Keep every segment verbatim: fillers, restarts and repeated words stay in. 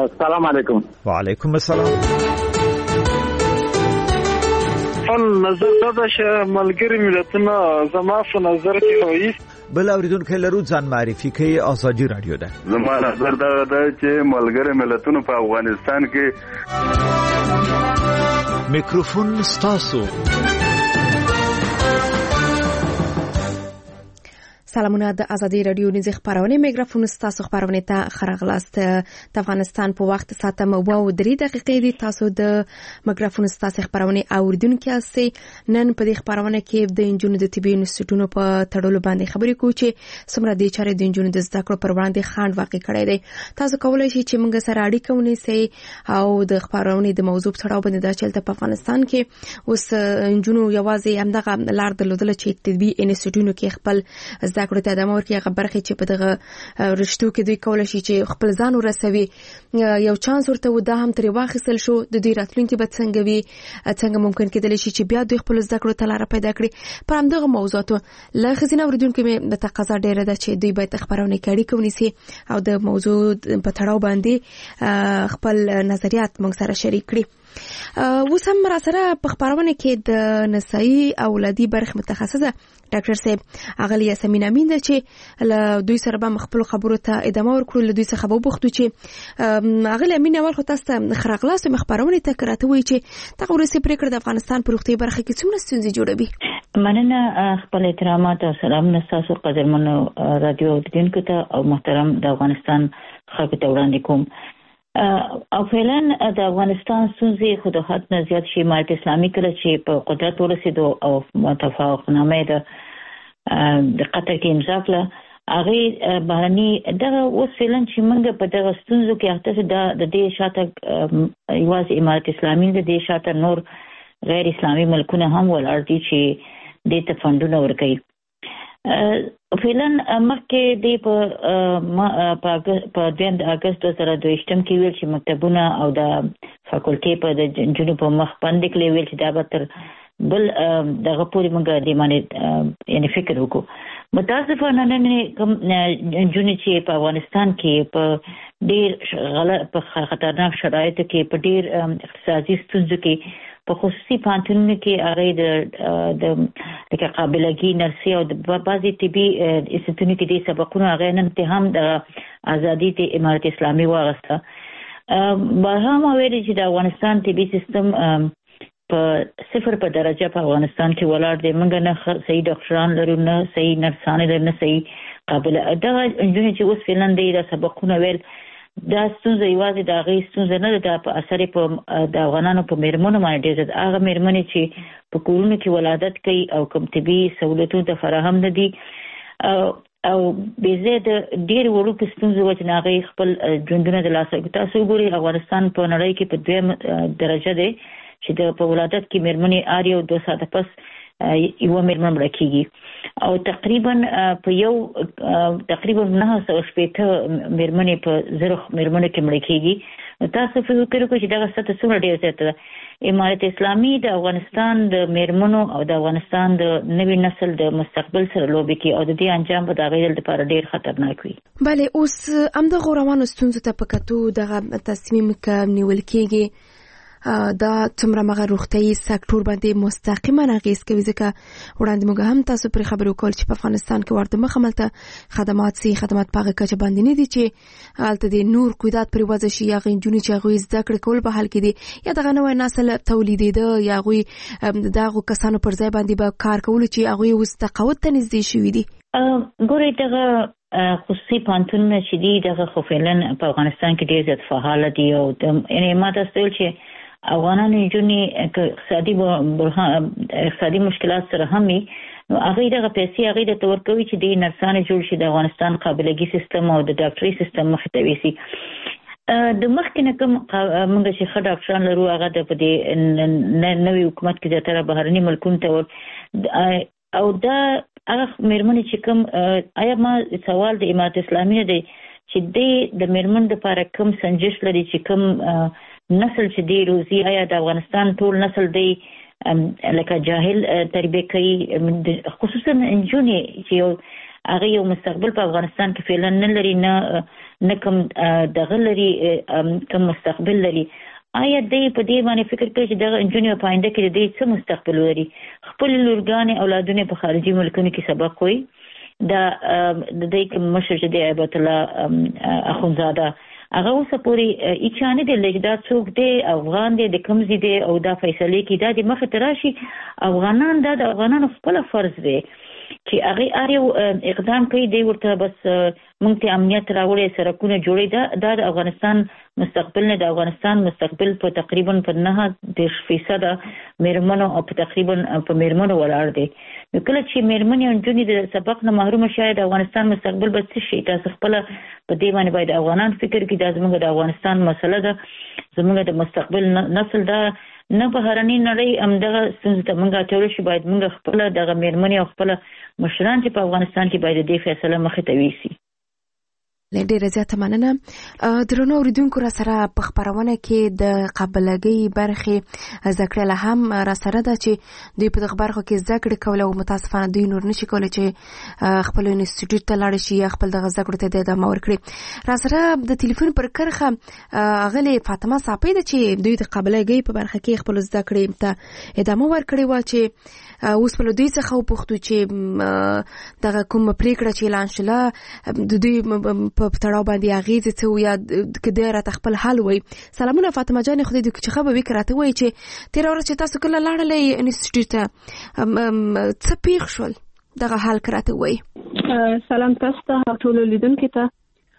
السلام علیکم. وعلیکم السلام. خپل نظر دا چې ملګری ملتونه زما په نظر کې وایي بل اوریدونکو لرو ځان معرفي کوي. ازادي رادیو ده. زما نظر دا ده چې ملګری ملتونه په افغانستان کې میکروفون ستاسو. سلامونه د ازادي رادیو نیز خبرونه میکروفون ستاسو خبرونه ته خرغلاست. د افغانستان په وخت ساعت مو او درې دقیقې دي. تاسو د میکروفون ستاسو خبرونه اوریدونکو یاستئ. نن په دې خبرونه کې د انجونو د طبي انسټیټونو په تړلو باندې خبرې کوو چې څومره د چارې د انجونو د زده کړو پر وړاندې خنډ واقع کړی دی. تاسو کولای شئ چې موږ سره اړیکه ونیسئ او د خبرونه د موضوع په اړه باندې د چلته په افغانستان کې اوس انجونو یوازې همدغه لار درلودل چې طبي انسټیټونو کې خپل کړو ته د مور کې هغه برخه چې په دغه رښتو کې دوی کولای شي چې خپل ځان ورسوي. یو چانس ورته ودا هم تر واخیستل شو. د دې راتلونکي به څنګه وي، څنګه ممکن کېدلی شي چې بیا دوی خپل زده کړو ته لار پیدا کړي. پر همدغه موضوعاتو له خزینه اوریدونکو مې د تقاضا ډیره ده چې دوی باید خبرونه کوي کوي او د موضوع په تړاو باندې خپل نظریات موږ سره شریک کړي. اوس هم را سره په خبرونه کې د نسایي اولادي برخه متخصصه ډاکټر صاحب اغلی یاسمین امین ده چې له دوی سره به خپل خبرو ته ادامه ورکړو. له دوی څخه به وغوښتو چې اغلی امین اول خو تاسو ته خراغلاس مخبرونه ته کراته وي چې دغه ورسې پریکړه د افغانستان په روغتي برخه کې څومره ستونزې جوړوي. مننه. خپل احترامات او سلامونه تاسو قدرمنو رادیو اوریدونکو ته او محترم د افغانستان خلکو ته وړاندې کوم. او فعلا د افغانستان ستونزې خو د حد نه زیات شي. امارت اسلامي کله چې په قدرت ورسېدو او متفاوقنامه د د قطر کې امضا کړه هغه بهرني دغه اوس فعلا چې موږ په دغه ستونزو کې اخته د دې شاته یوازې امارت اسلامي د دې شاته نور غیر اسلامي ملکونه هم ولاړ دي چې د ته فندونه ورکوي. فعلا مخکې د په په دویم د اگست دوه زره دوه کې ویل چې مکتبونه او د فاکولټي په د جنونو په مخ باندې کلی ویل چې دا به تر بل دغه پورې موږ د باندې یعنی فکر وکړو. متاسفانه نن کوم جنونو چې په افغانستان کې په ډیر غلط په خطرناک شرایطو کې په ډیر اقتصادي ستونزو کې په خصوصي پانتونو کې هغه د د قابلګي نرسي او د بعضي طبي انسټیټیوټونو کې د سبقونو هغه نن ته هم د ازادي د امارت اسلامي واغسته. به هم ویل چې د افغانستان طبي سیستم په صفر په درجه په افغانستان کې ولاړ دی. موږ نه صحیح ډاکټران لرو، نه صحیح نرسان لرو، نه صحیح قابل دا انجونې چې اوس فعلا د سبقونو ویل دا ستونزه یوازې د هغې ستونزه نه ده، په اثر په د افغانانو په میرمنو باندې ډېر زیات هغه میرمنې چې په کورونو کې ولادت کوي او کوم طبي سہولتونو ته فراهم نه دي او بې ځایه د ډېرې وړوکې ستونزې وجې نه هغې خپل ژوندونه د لاسه ورکوي. تاسو وګورئ افغانستان په نړۍ کې په دویم درجه دی چې د په ولادت کې میرمنې هر یو دوه ساعته پس یو میرمن مړه کېږي او تقریبا په یو تقریبا نه سوه شپېته میرمنې په زرو میرمنو کې مړه کېږي. تاسو فکر وکړئ چې دغه سطح څومره ډېره زیاته ده. امارت اسلامي د افغانستان د میرمنو او د افغانستان د نوي نسل د مستقبل سره لوبې کوي او د دې انجام به د هغې لپاره ډېر خطرناک وي. بله، اوس همدغو روانو ستونزو ته په کتو دغه تصمیم که نیول کېږي دا څومره مغه روغتیايي سکتور باندې مستقیما اغیز کوي، ځکه وړاندې موږ هم تاسو پر خبرو کول چې په افغانستان کې ورته مخ عملته خدمات سي خدمات پاغه کچه باندې نه دي چې حالت دي نور قیدات پر وځي شي یا غنجونی چې غوي زده کړ کول به حل کړي یا دغه نوې نسل تولیدېده یا غوي دغه کسانو پر ځای باندې به کار کول چې غوي اوس تقاعد ته نږدې شوي دي. ګورئ دغه خصوصي پانتونونه چې دي دغه خو فعلا په افغانستان کې ډېر زیات فعال دي او یعنې ما تاسو ته ویل چې افغانانو نجونې که اقتصادي اقتصادي مشکلات سره هم وي نو هغې دغه پیسې هغې درته ورکوي چې د نرسانې جوړ شي، د افغانستان قابلګي سیستم او د ډاکټري سیستم مخې ته ویسي. د مخکې نه کوم موږ چې ښه ډاکټران لرو هغه د په دې نوي حکومت کې زیاتره بهرني ملکونو ته ور او دا هغه میرمنې چې کوم آیا ما سوال د امارت اسلامي نه دی چې د میرمن دپاره کوم سنجش لري چې کوم نسل چې دی روزي آیا د افغانستان ټول نسل دی لکه جاهل تربیه کوي، خصوصا نجونې چې یو هغه یو مستقبل په افغانستان کې فعلا نه لري، نه نه کوم دغه لري کوم مستقبل لري. آیا دې په دې باندې فکر کوي چې دغه انجونیو په آینده کې دې څه مستقبل لري؟ خپل لورګانې اولادونه په خارجي ملکونو کې سبق وایي. دا د دې کوم مشر چې دی عبادت الله اخونزاده هغه اوس پورې اچانه د لګدا څوک دی افغان دی د کمزې دی او دا فیصله کې دا د مخ تراشي افغانان دا د افغانانو خپل فرض دی چې هغه اړ یو اقدام کوي دی ورته بس مونږ ته امنیت راوړي سرکونه جوړي دا د افغانستان مستقبل نه د افغانستان مستقبل په تقریبا په نه د فیصد میرمنو او په تقریبا په میرمنو ولاړ دی. نو کله چې میرمنې او نجونې د سبق نه محروم شي د افغانستان مستقبل به څه شي؟ تاسو خپل په دې باندې باید افغانان فکر کړي دا زموږ د افغانستان مسله ده، زموږ د مستقبل نسل ده، نه بهرني نړۍ همدغه ستونزې ته موږ اچولی شي. باید موږ خپل دغه میرمنې او خپل مشران چې په افغانستان کې باید دې فیصله مخې ته ویسي. ډیره زیاته مننه. درنو اوریدونکو را سره په خبرونه کې د قابلګۍ برخې ذکر له هم را سره ده چې دوی په دغه برخه کې ذکر کول او متاسفانه دوی نور نشي کولای چې خپل انسټیټیوټ ته لاړ شي یا خپل دغه ذکر ته د ادامه ورکړي. را سره د ټلیفون پر کرخه غلي فاطمه صاحب ده چې دوی د قابلګۍ په برخه کې خپل ذکر ته ادامه ورکړي و چې اوس په دوی څخه وپوښتو چې دغه کوم پریکړه چې اعلان شوه د دوی په تړاو باندې اغیزه څه یا کده را خپل حل وي. سلامونه فاطمه جان، خو دې چې خبر وکړه وای چې تیر ورځ چې تاسو کله لاړلې انسټیټیوټ څه پیښ شول دغه حل کراته وای؟ سلام تاسو ته ټول لیدونکو ته.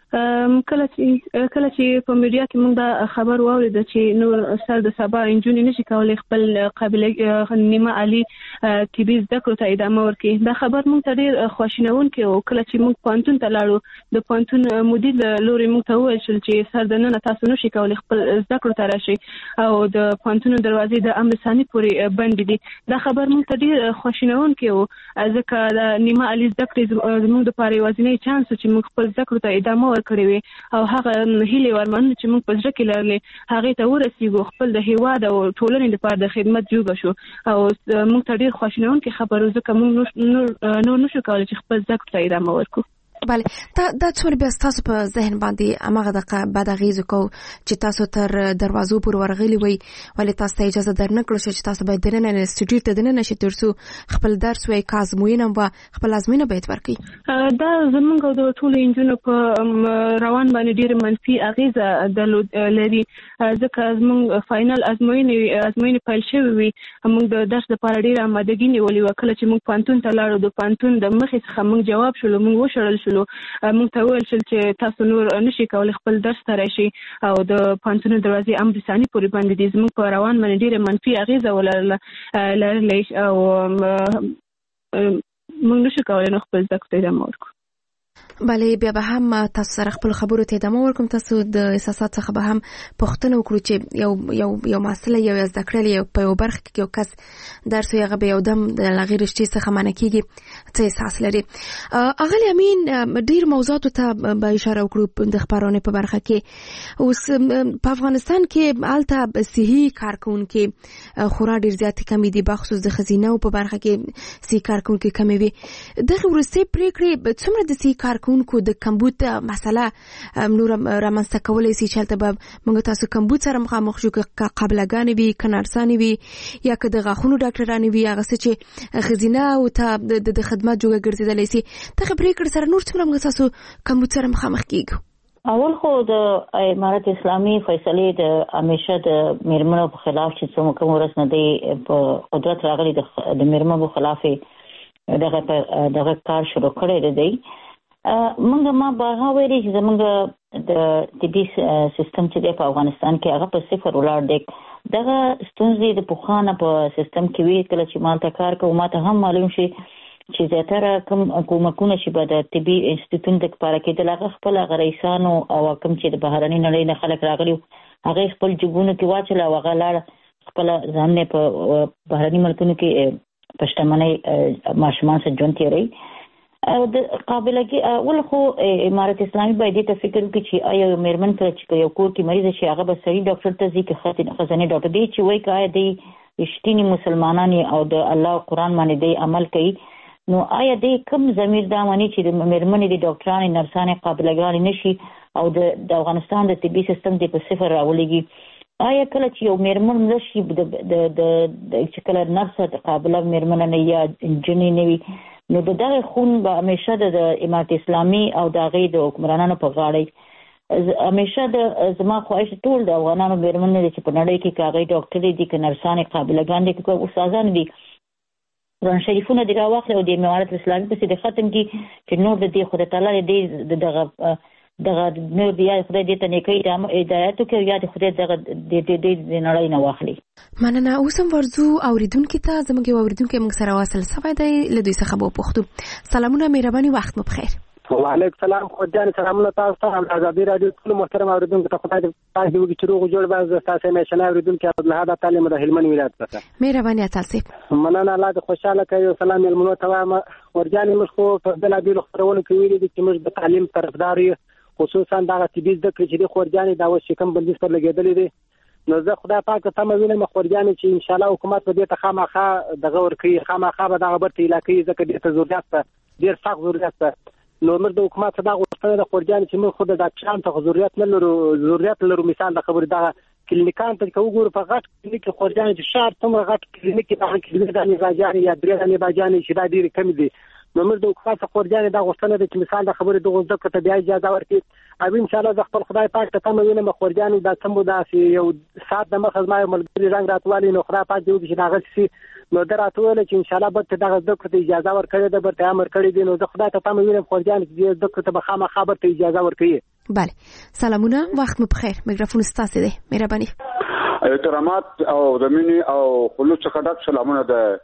کله چې کله چې په میډیا کې موږ دا خبر واورید چې نور سر د سبا انجونی نشي کولای خپل قابلیت نیمه عالی طبي زده کړو ته ادامه ورکړي، دا خبر موږ ته ډیر خوشینونکی و. کله چې موږ پانتون ته لاړو د پانتون مدیر لوري موږ ته وویل چې سر د نن تاسو نشي کولای خپل زده کړو ته راشي او د پانتون دروازې د امر ثاني پورې بند دي. دا خبر موږ ته ډیر خوشینونکی و ځکه د نیمه عالی زده کړې زموږ د پاره یوازینی چانس چې موږ خپل زده کړو ته ادامه کړی وي او هغه هیله ورمن چې موږ په ځکه کې لرلې هغه ته ورسېږو خپل د هیواد او ټولنې لپاره د خدمت جوړ شو او موږ ته ډیر خوشنونکي خبرو ځکه موږ نور نشو کولای چې خپل ځکه ته ادامه ورکړو. بله دا دا څول بیا تاسو په ذهن باندې امغه د بعد غیزو کو چې تاسو تر دروازو پر ورغلی وي ولې تاسو ته اجازه درنکړو چې تاسو باید درنه انسټیټیوټ ته دنه نشئ ترڅو خپل درس وای کازموینه و خپل ازموینه باید ورکړي. دا زمونږ د ټول انجونو په روان باندې ډیر منفي اغیزه لري ځکه زمونږ فائنل ازموینه ازموینه پیل شوی وي موږ د درس لپاره ډیر آمادګي نیولې وکړه چې موږ پانتون ته لاړو د پانتون د مخې څخه موږ جواب شول موږ وشړل شو موږ ته ویل چې تاسو نور نشئ کولای خپل درس ته راشئ او د پانتون دروازې امر ثاني پورې باندې دي زموږ په روان باندې ډیره منفي اغیزه ولرله لرلې او موږ نشو کولای خپل ځکه ته ادامه ورکړو. بله بیا به هم تاسو سره خپل خبرو ته ادامه ورکوم. تاسو د احساسات څخه به هم پوښتنه وکړو چې یو یو یو مسله یو زده کړل یو په یو برخه کې یو کس درس یې هغه به یو دم د لغیر رشتې څخه منع کیږي څه احساس لري؟ اغلی امین ډیر موضوعات ته به اشاره وکړو د خبرونه په برخه کې. اوس په افغانستان کې الته صحي کارکونکو خورا ډیر زیات کمی دي بخصوص د خزینه او په برخه کې صحي کارکونکو کمی وي. دغه ورسته پریکړې څومره د صحي کارکونکو د کمبود مسله نور رامنځته کولای شي چې به موږ تاسو کمبود سره مخامخ شو که قابلګانې وي که نرسانې وي یا که د غاښونو ډاکټرانې وي هغه څه چې خزینه او ته د خدمت جوړه ګرځېدلی شي. دغه پریکړې سره نور څومره موږ تاسو کمبود سره مخامخ کیږو؟ اول خو د امارت اسلامي فیصلې د همیشه د میرمنو په خلاف چې څومره کوم ورس نه دی په قدرت راغلي د میرمنو په خلاف دغه دغه کار شروع کړی دی. موږ ما باغه ویلي چې زموږ د طبي سیستم چې دی په افغانستان کې هغه په صفر ولاړ دی. دغه ستونزې د پخوانه په سیستم کې وی کله چې مالته کار کوو ماته هم معلوم شي چې زیاتره کوم حکومتونه چې به د طبي انسټیټیوټ لپاره کېدل هغه خپل غریسانو او کوم چې د بهرني نړۍ نه خلک راغلي هغه خپل جګونو کې واچل او هغه لاړ خپل ځان نه په بهرني ملکونو کې پښتمنۍ ماشومان سره ژوند تیری. د قابلګي اول خو امارت اسلامي باید ته فکر وکړي چې آیا یو میرمن کله چې یو کور کې مریض شي هغه به سړي ډاکټر ته ځي که خزانه ډاکټر دی چې وایي که آیا دی رښتینی مسلمانان او د الله قرآن باندې دی عمل کوي نو آیا د کوم ضمیر دا مانی چې د مېرمنې د ډاکټرانو نرسانو قابلګرانې نشي او د افغانستان د طبي سیستم د په صفر راولېږي آیا کله چې یو مېرمن نشي د د د چې کله نرس قابله مېرمن نه یا انجنیر نه وي نو دغه خون به همیشه د امارت اسلامي او د غي د حکمرانانو په غاړه همیشه د زما خواهش ټول د افغانانو مېرمن نه چې په نړۍ کې کاغی ډاکټر دي ک نرسانو قابلګان دي ک استادان دي قرآن شریفونه دی راوخله او د امارت اسلامي په سید ختم کی چې نور د دې خدای تعالی دې دغه دغه نور دی خدای دې ته نیکی هدایت کوي یا د خدای دغه د دې د نړۍ نه واخلي. مننه. اوس هم ورزو اوریدونکو ته زموږ اوریدونکو موږ سره واصل سوي دی له دوی څخه به پوښتو. سلامونه مهرباني وخت مو بخیر. وعلیکم السلام خو جان سلامونه تاسو ته او آزادي رادیو ټول محترم اوریدونکو ته خدای دې تاسو وګړي چې روغ جوړ باز تاسو مې شنه اوریدونکو ته له تعلیم د هلمند ولایت څخه مهرباني تاسو. مننه الله دې خوشاله کوي. سلام المنو تمام ورجاني موږ خو په بل بل خبرونه کوي چې موږ د تعلیم طرفدار یو خصوصا د طبي د کړي چې خورجاني دا وش کوم بندیز پر لګیدلې دي نو زه خدای پاک ته مې وینم خورجاني چې ان شاء الله حکومت به دې ته خامخا دغه ور کوي خامخا به دغه برته علاقې ځکه دې ته ضرورت ده ډیر سخت ضرورت ده نو موږ د حکومت څخه دا غوښتنه د خورجاني چې موږ خود د ډاکټرانو ته ضرورت نه لرو ضرورت لرو مثال د خبر دا کلینیکان ته وګورو په غټ کلینیک خورجاني چې شهر څومره غټ کلینیک د کلینیک د نظاجاني یا درې د نظاجاني چې دا ډیر کم دي نو موږ د حکومت څخه خورجاني دا غوښتنه ده چې مثال د خبرې د غوښتنه کته بیا اجازه ورکړي او ان شاء الله د خپل خدای پاک ته تم وینم خورجاني دا سم دا یو سات د مخ زما ملګری رنگ راتوالي نو خدای پاک دې چې دا غشي نو دراتول چې ان شاء الله به دغه د کته اجازه ورکړي د برته امر کړی دي نو د خدای ته تم وینم خورجاني دې د کته به خامہ خبر ته اجازه ورکړي. بله سلامونه وخت مو بخیر. میکروفون ستاسو دی مهرباني. احترامات او د مینی او خلوص څخه ډک سلامونه د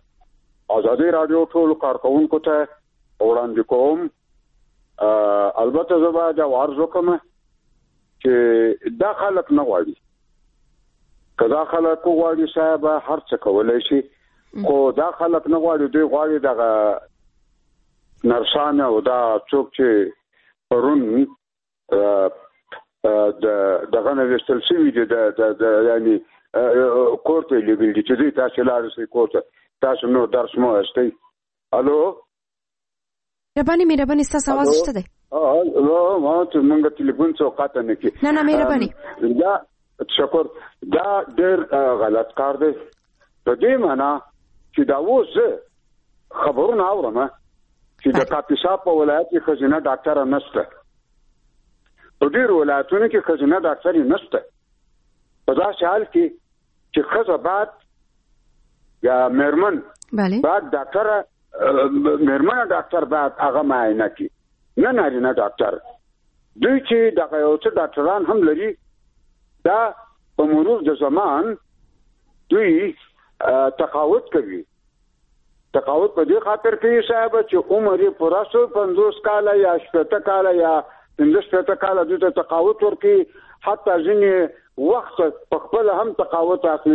آزادي رادیو ټول کارکونکو ته وړاندې کوم. البته زه به دا عرض وکم چې دا خلک نه غواړي که دا خلک غواړي صاحب هر څه کولای شي خو دا خلک نه غواړي دوی غواړي دغه نرسانه او دا څوک چې پرون د دغه نه وستل شوي دي د یعنی کوټه لګل دي چې دوی تاسو لاره سي کوټه تاسو نو درس مو استي. الو مهرباني مهرباني تاسو आवाज شته دی. اه نو ما ته مونږ ټلیفون څوکاته نه کی نه نه مهرباني دا شکر دا ډېر غلط کار دی په دې معنی چې دا وځه خبرونه اورم چې د کاپیسا په ولایت کې خزینه ډاکټر نشته په ډېر ولایتونو کې خزینه ډاکټر نشته په دا حال کې چې خزه بعد یا مېرمن bale بعد ډاکټر مېرمن ډاکټر بعد هغه معاینه کی نه نارینه ډاکټر دوی چې دغه یو څه ډاکټران هم لري دا په مرور د زمان دوی تقاعد کوي تقاعد په دې خاطر کوي صاحب چې عمر یې پوره شو پنځوس کاله یا شپږ کاله یا پنځه کاله دوی ته تقاعد ورکړي حتی ځینې وخت په خپل هم تقاعد اخلي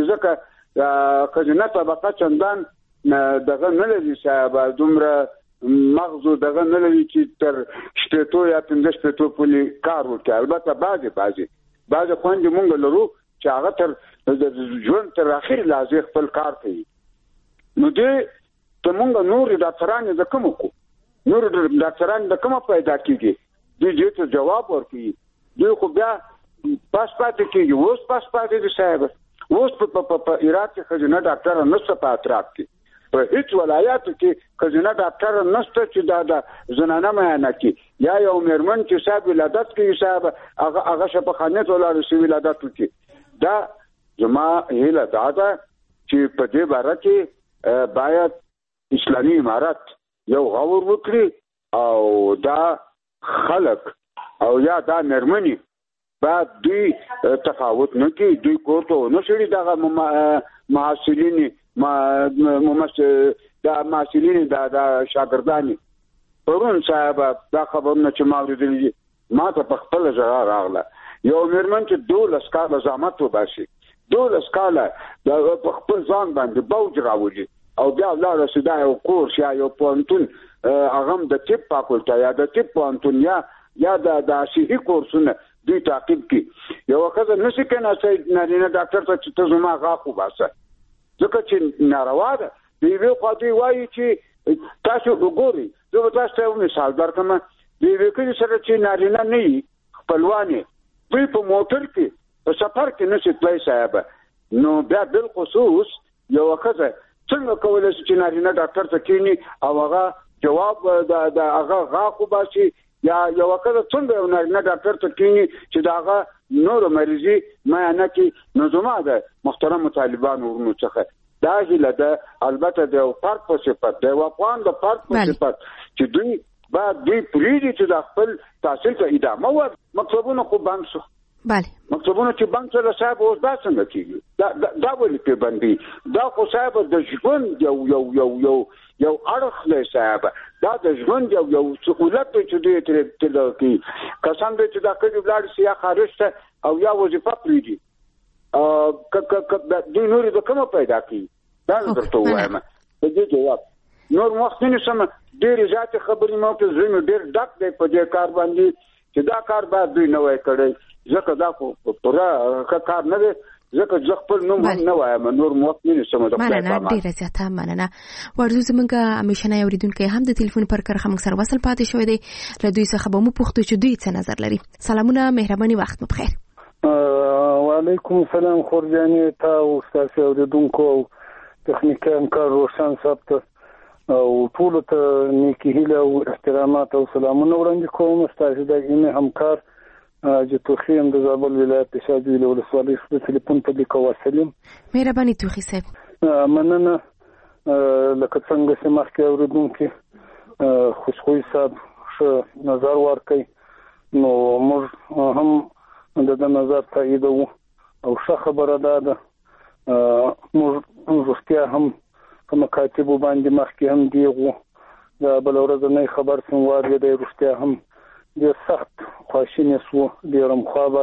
ځکه خزینه طبقه چندان دغه نه لري صاحب دومره مغزو دغه نه لري چې تر شپږ یا پنځه شپږ پولي کار وکړي. البته بعضي بعضي بعضي خوندې مونږ لرو چې هغه تر ژوند تر اخر لازم خپل کار کوي. نو دې ته مونږ نور ډاکټران د کوم کو نور ډاکټران د کوم پیدا کیږي دوی دې ته جواب ورکړي. دوی خو بیا پاس پاتې کیږي اوس پاس پاتې دي صاحب اوس په په ایرات کې خزینه ډاکټر نشته په اطراف کې په هیڅ ولایاتو کې خزینه ډاکټر نشته چې دا د زنانه معاینه کوي یا یو مېرمن چې صاحب ولادت کوي صاحب هغه هغه شفاخانه ولاړ شي ولادت کوي. دا زما هیله دا ده چې په دې باره کې باید اسلامي امارت یو غور وکړي او دا خلک او یا دا مېرمنې بعد دوی تفاوت نه کوي دوی کوته نه شړي دغه معاصلین ما ممثل دا معاصلین دا دا شاګردانی پرون صاحب دا خبرونه چې ما ورېدلې ما ته په خپل ځای راغله یو مېرمن چې دولس کاله زحمت وباسي دولس کاله د خپل ځان باندې بوج راوړي او بیا ولاړ شي دا یو کورس یا یو پوهنتون هغه د طب فاکولټه یا د طب پوهنتون یا یا د صحي کورسونه دوی تعقیب کی یو وخت نشي کنه چې نارینه ډاکټر ته ته زما غاخو باسه ځکه چې ناروا ده دی وی خو دی وایي چې تاسو وګورئ زه تاسو ته مثال درکم دی وکړي سره چې نارینه نه وي خپلوانې دوی په موټر کې په سفر کې نشي تلای صاحب نو بیا بل خصوص یو وخت څنګه کولای شي چې نارینه ډاکټر ته کینی او هغه جواب د د هغه غا خو باسي یا یو وخت څنګه یو نارینه ډاکټر ته کینی چې دا هغه نور مریضي ما نه کې نظم ده محترم طالبان ورنو څخه دا هیله ده البته د فرق په صفت د وقوان د فرق په صفت چې دوی بعد دوی پریږي چې د خپل تحصیل ته ادامه ورکړي مکتبونه خو بند شو بله مکتبونه چې بند سره صاحب اوس دا څنګه کیږي دا دا ولې په باندې دا خو صاحب د ژوند یو یو یو یو یو اړخ دی صاحب دا د ژوند یو یو سہولت دی چې دوی تر تل کی کسان دې چې دا کړي بلاد سیا خارج ته او یا وظیفه پریږي ا ک ک د دوی نور د کوم پیدا کی دا درته وایم په دې جواب نور وخت نه سم ډېر ذات خبرې مو په زمو ډېر ډک دی په دې کار باندې چې دا کار باید دوی نه وای کړی ځکه دا خو پوره کار نه دی ځکه ځ خپل نوم نه وایم نور موږ نه سم د خپل مننه ډیره زیاته مننه ورته زمونږه همیشنه اوریدونکو هم د ټلیفون پر کرخه موږ سره وصل پاتې شوې دی له دوی څخه به مو پوښتنه چې دوی څه نظر لري سلامونه مهرباني وخت مو بخیر وعلیکم السلام خورجاني تا او استاد اوریدونکو تخنیکان کار روشن ثبت او ټول ته نیکی هیله او احترامات او سلامونه وړاندې کوم ستاسو د ایمه همکار چې توخیم د زابل ولایت د شاجوی له ولسوالۍ څخه ټلیفون ته لیکو وسلم مهرباني توخی صاحب مننه لکه څنګه چې مخکې اوریدونکو خوشخوي صاحب ښه نظر ورکړي نو موږ هم د نظر تاییدو او ښه خبره ده موږ رښتیا هم په مکاتبو باندې مخکې هم دیغو دا بل ورځنی خبر څنګه دی د رښتیا هم د سخت خواشینی سو ډیرم خوابه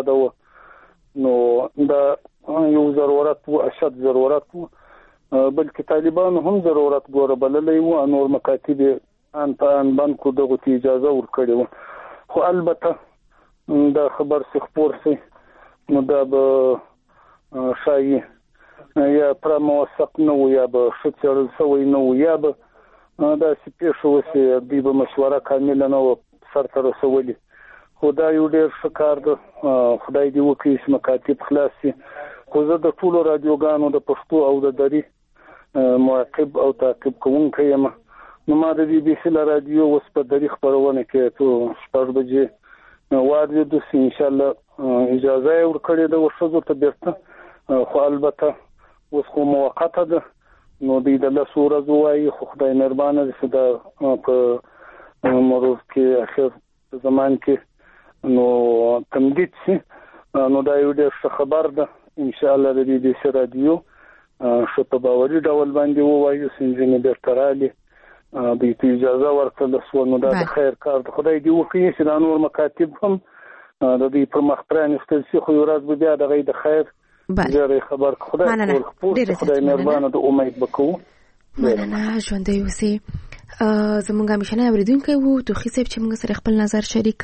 ده نو دا یو ضرورت او اشد ضرورت بلکې طالبان هم ضرورت ګوره بللې وو نور مکاتب ان په ان باندې دغه اجازه ورکړي وو خو البته دا خبر څخه خبر سي نو دا به شای یا پر موثق نو یا به شتر سوي نو یا به دا سپیشو سي د مشوره کامله نو سره رسولي خدای یو ډیر شکر ده خدای دې وکړي چې مکاتب خلاص شي خو زه د ټولو رادیوګانو د پښتو او د دري معقب او تعقیب کوونکی یم نو ما د بي بي سي رادیو اوس په دري خبرونه کې ته شپږ بجې واردې د ان شاء الله اجازه ورکړې ده ورشو ته بیرته خو البته اوس خو موقته ده نو دې د له سوره زوای خو خدای مهربانه دې دا په مروز کې اخر زمان کې نو تمدید شي نو دا یو ډېر خبر ده ان شاء الله د دې د رادیو شو په باوري ډول باندې وایو سنجنه د ترالي د اجازه ورکړل سو نو دا خیر کار خدای دې وکړي چې دا نور مکاتب هم د دې پر مخ پرانستل شي خو ورځ به بیا د غي د خیر ډېر خبر خدای خدای مهربانه د امید وکړو مننه ژوند دی اوسې زمونږه مشنه اوریدونکو وو توخی صاحب چې موږ سره خپل نظر شریک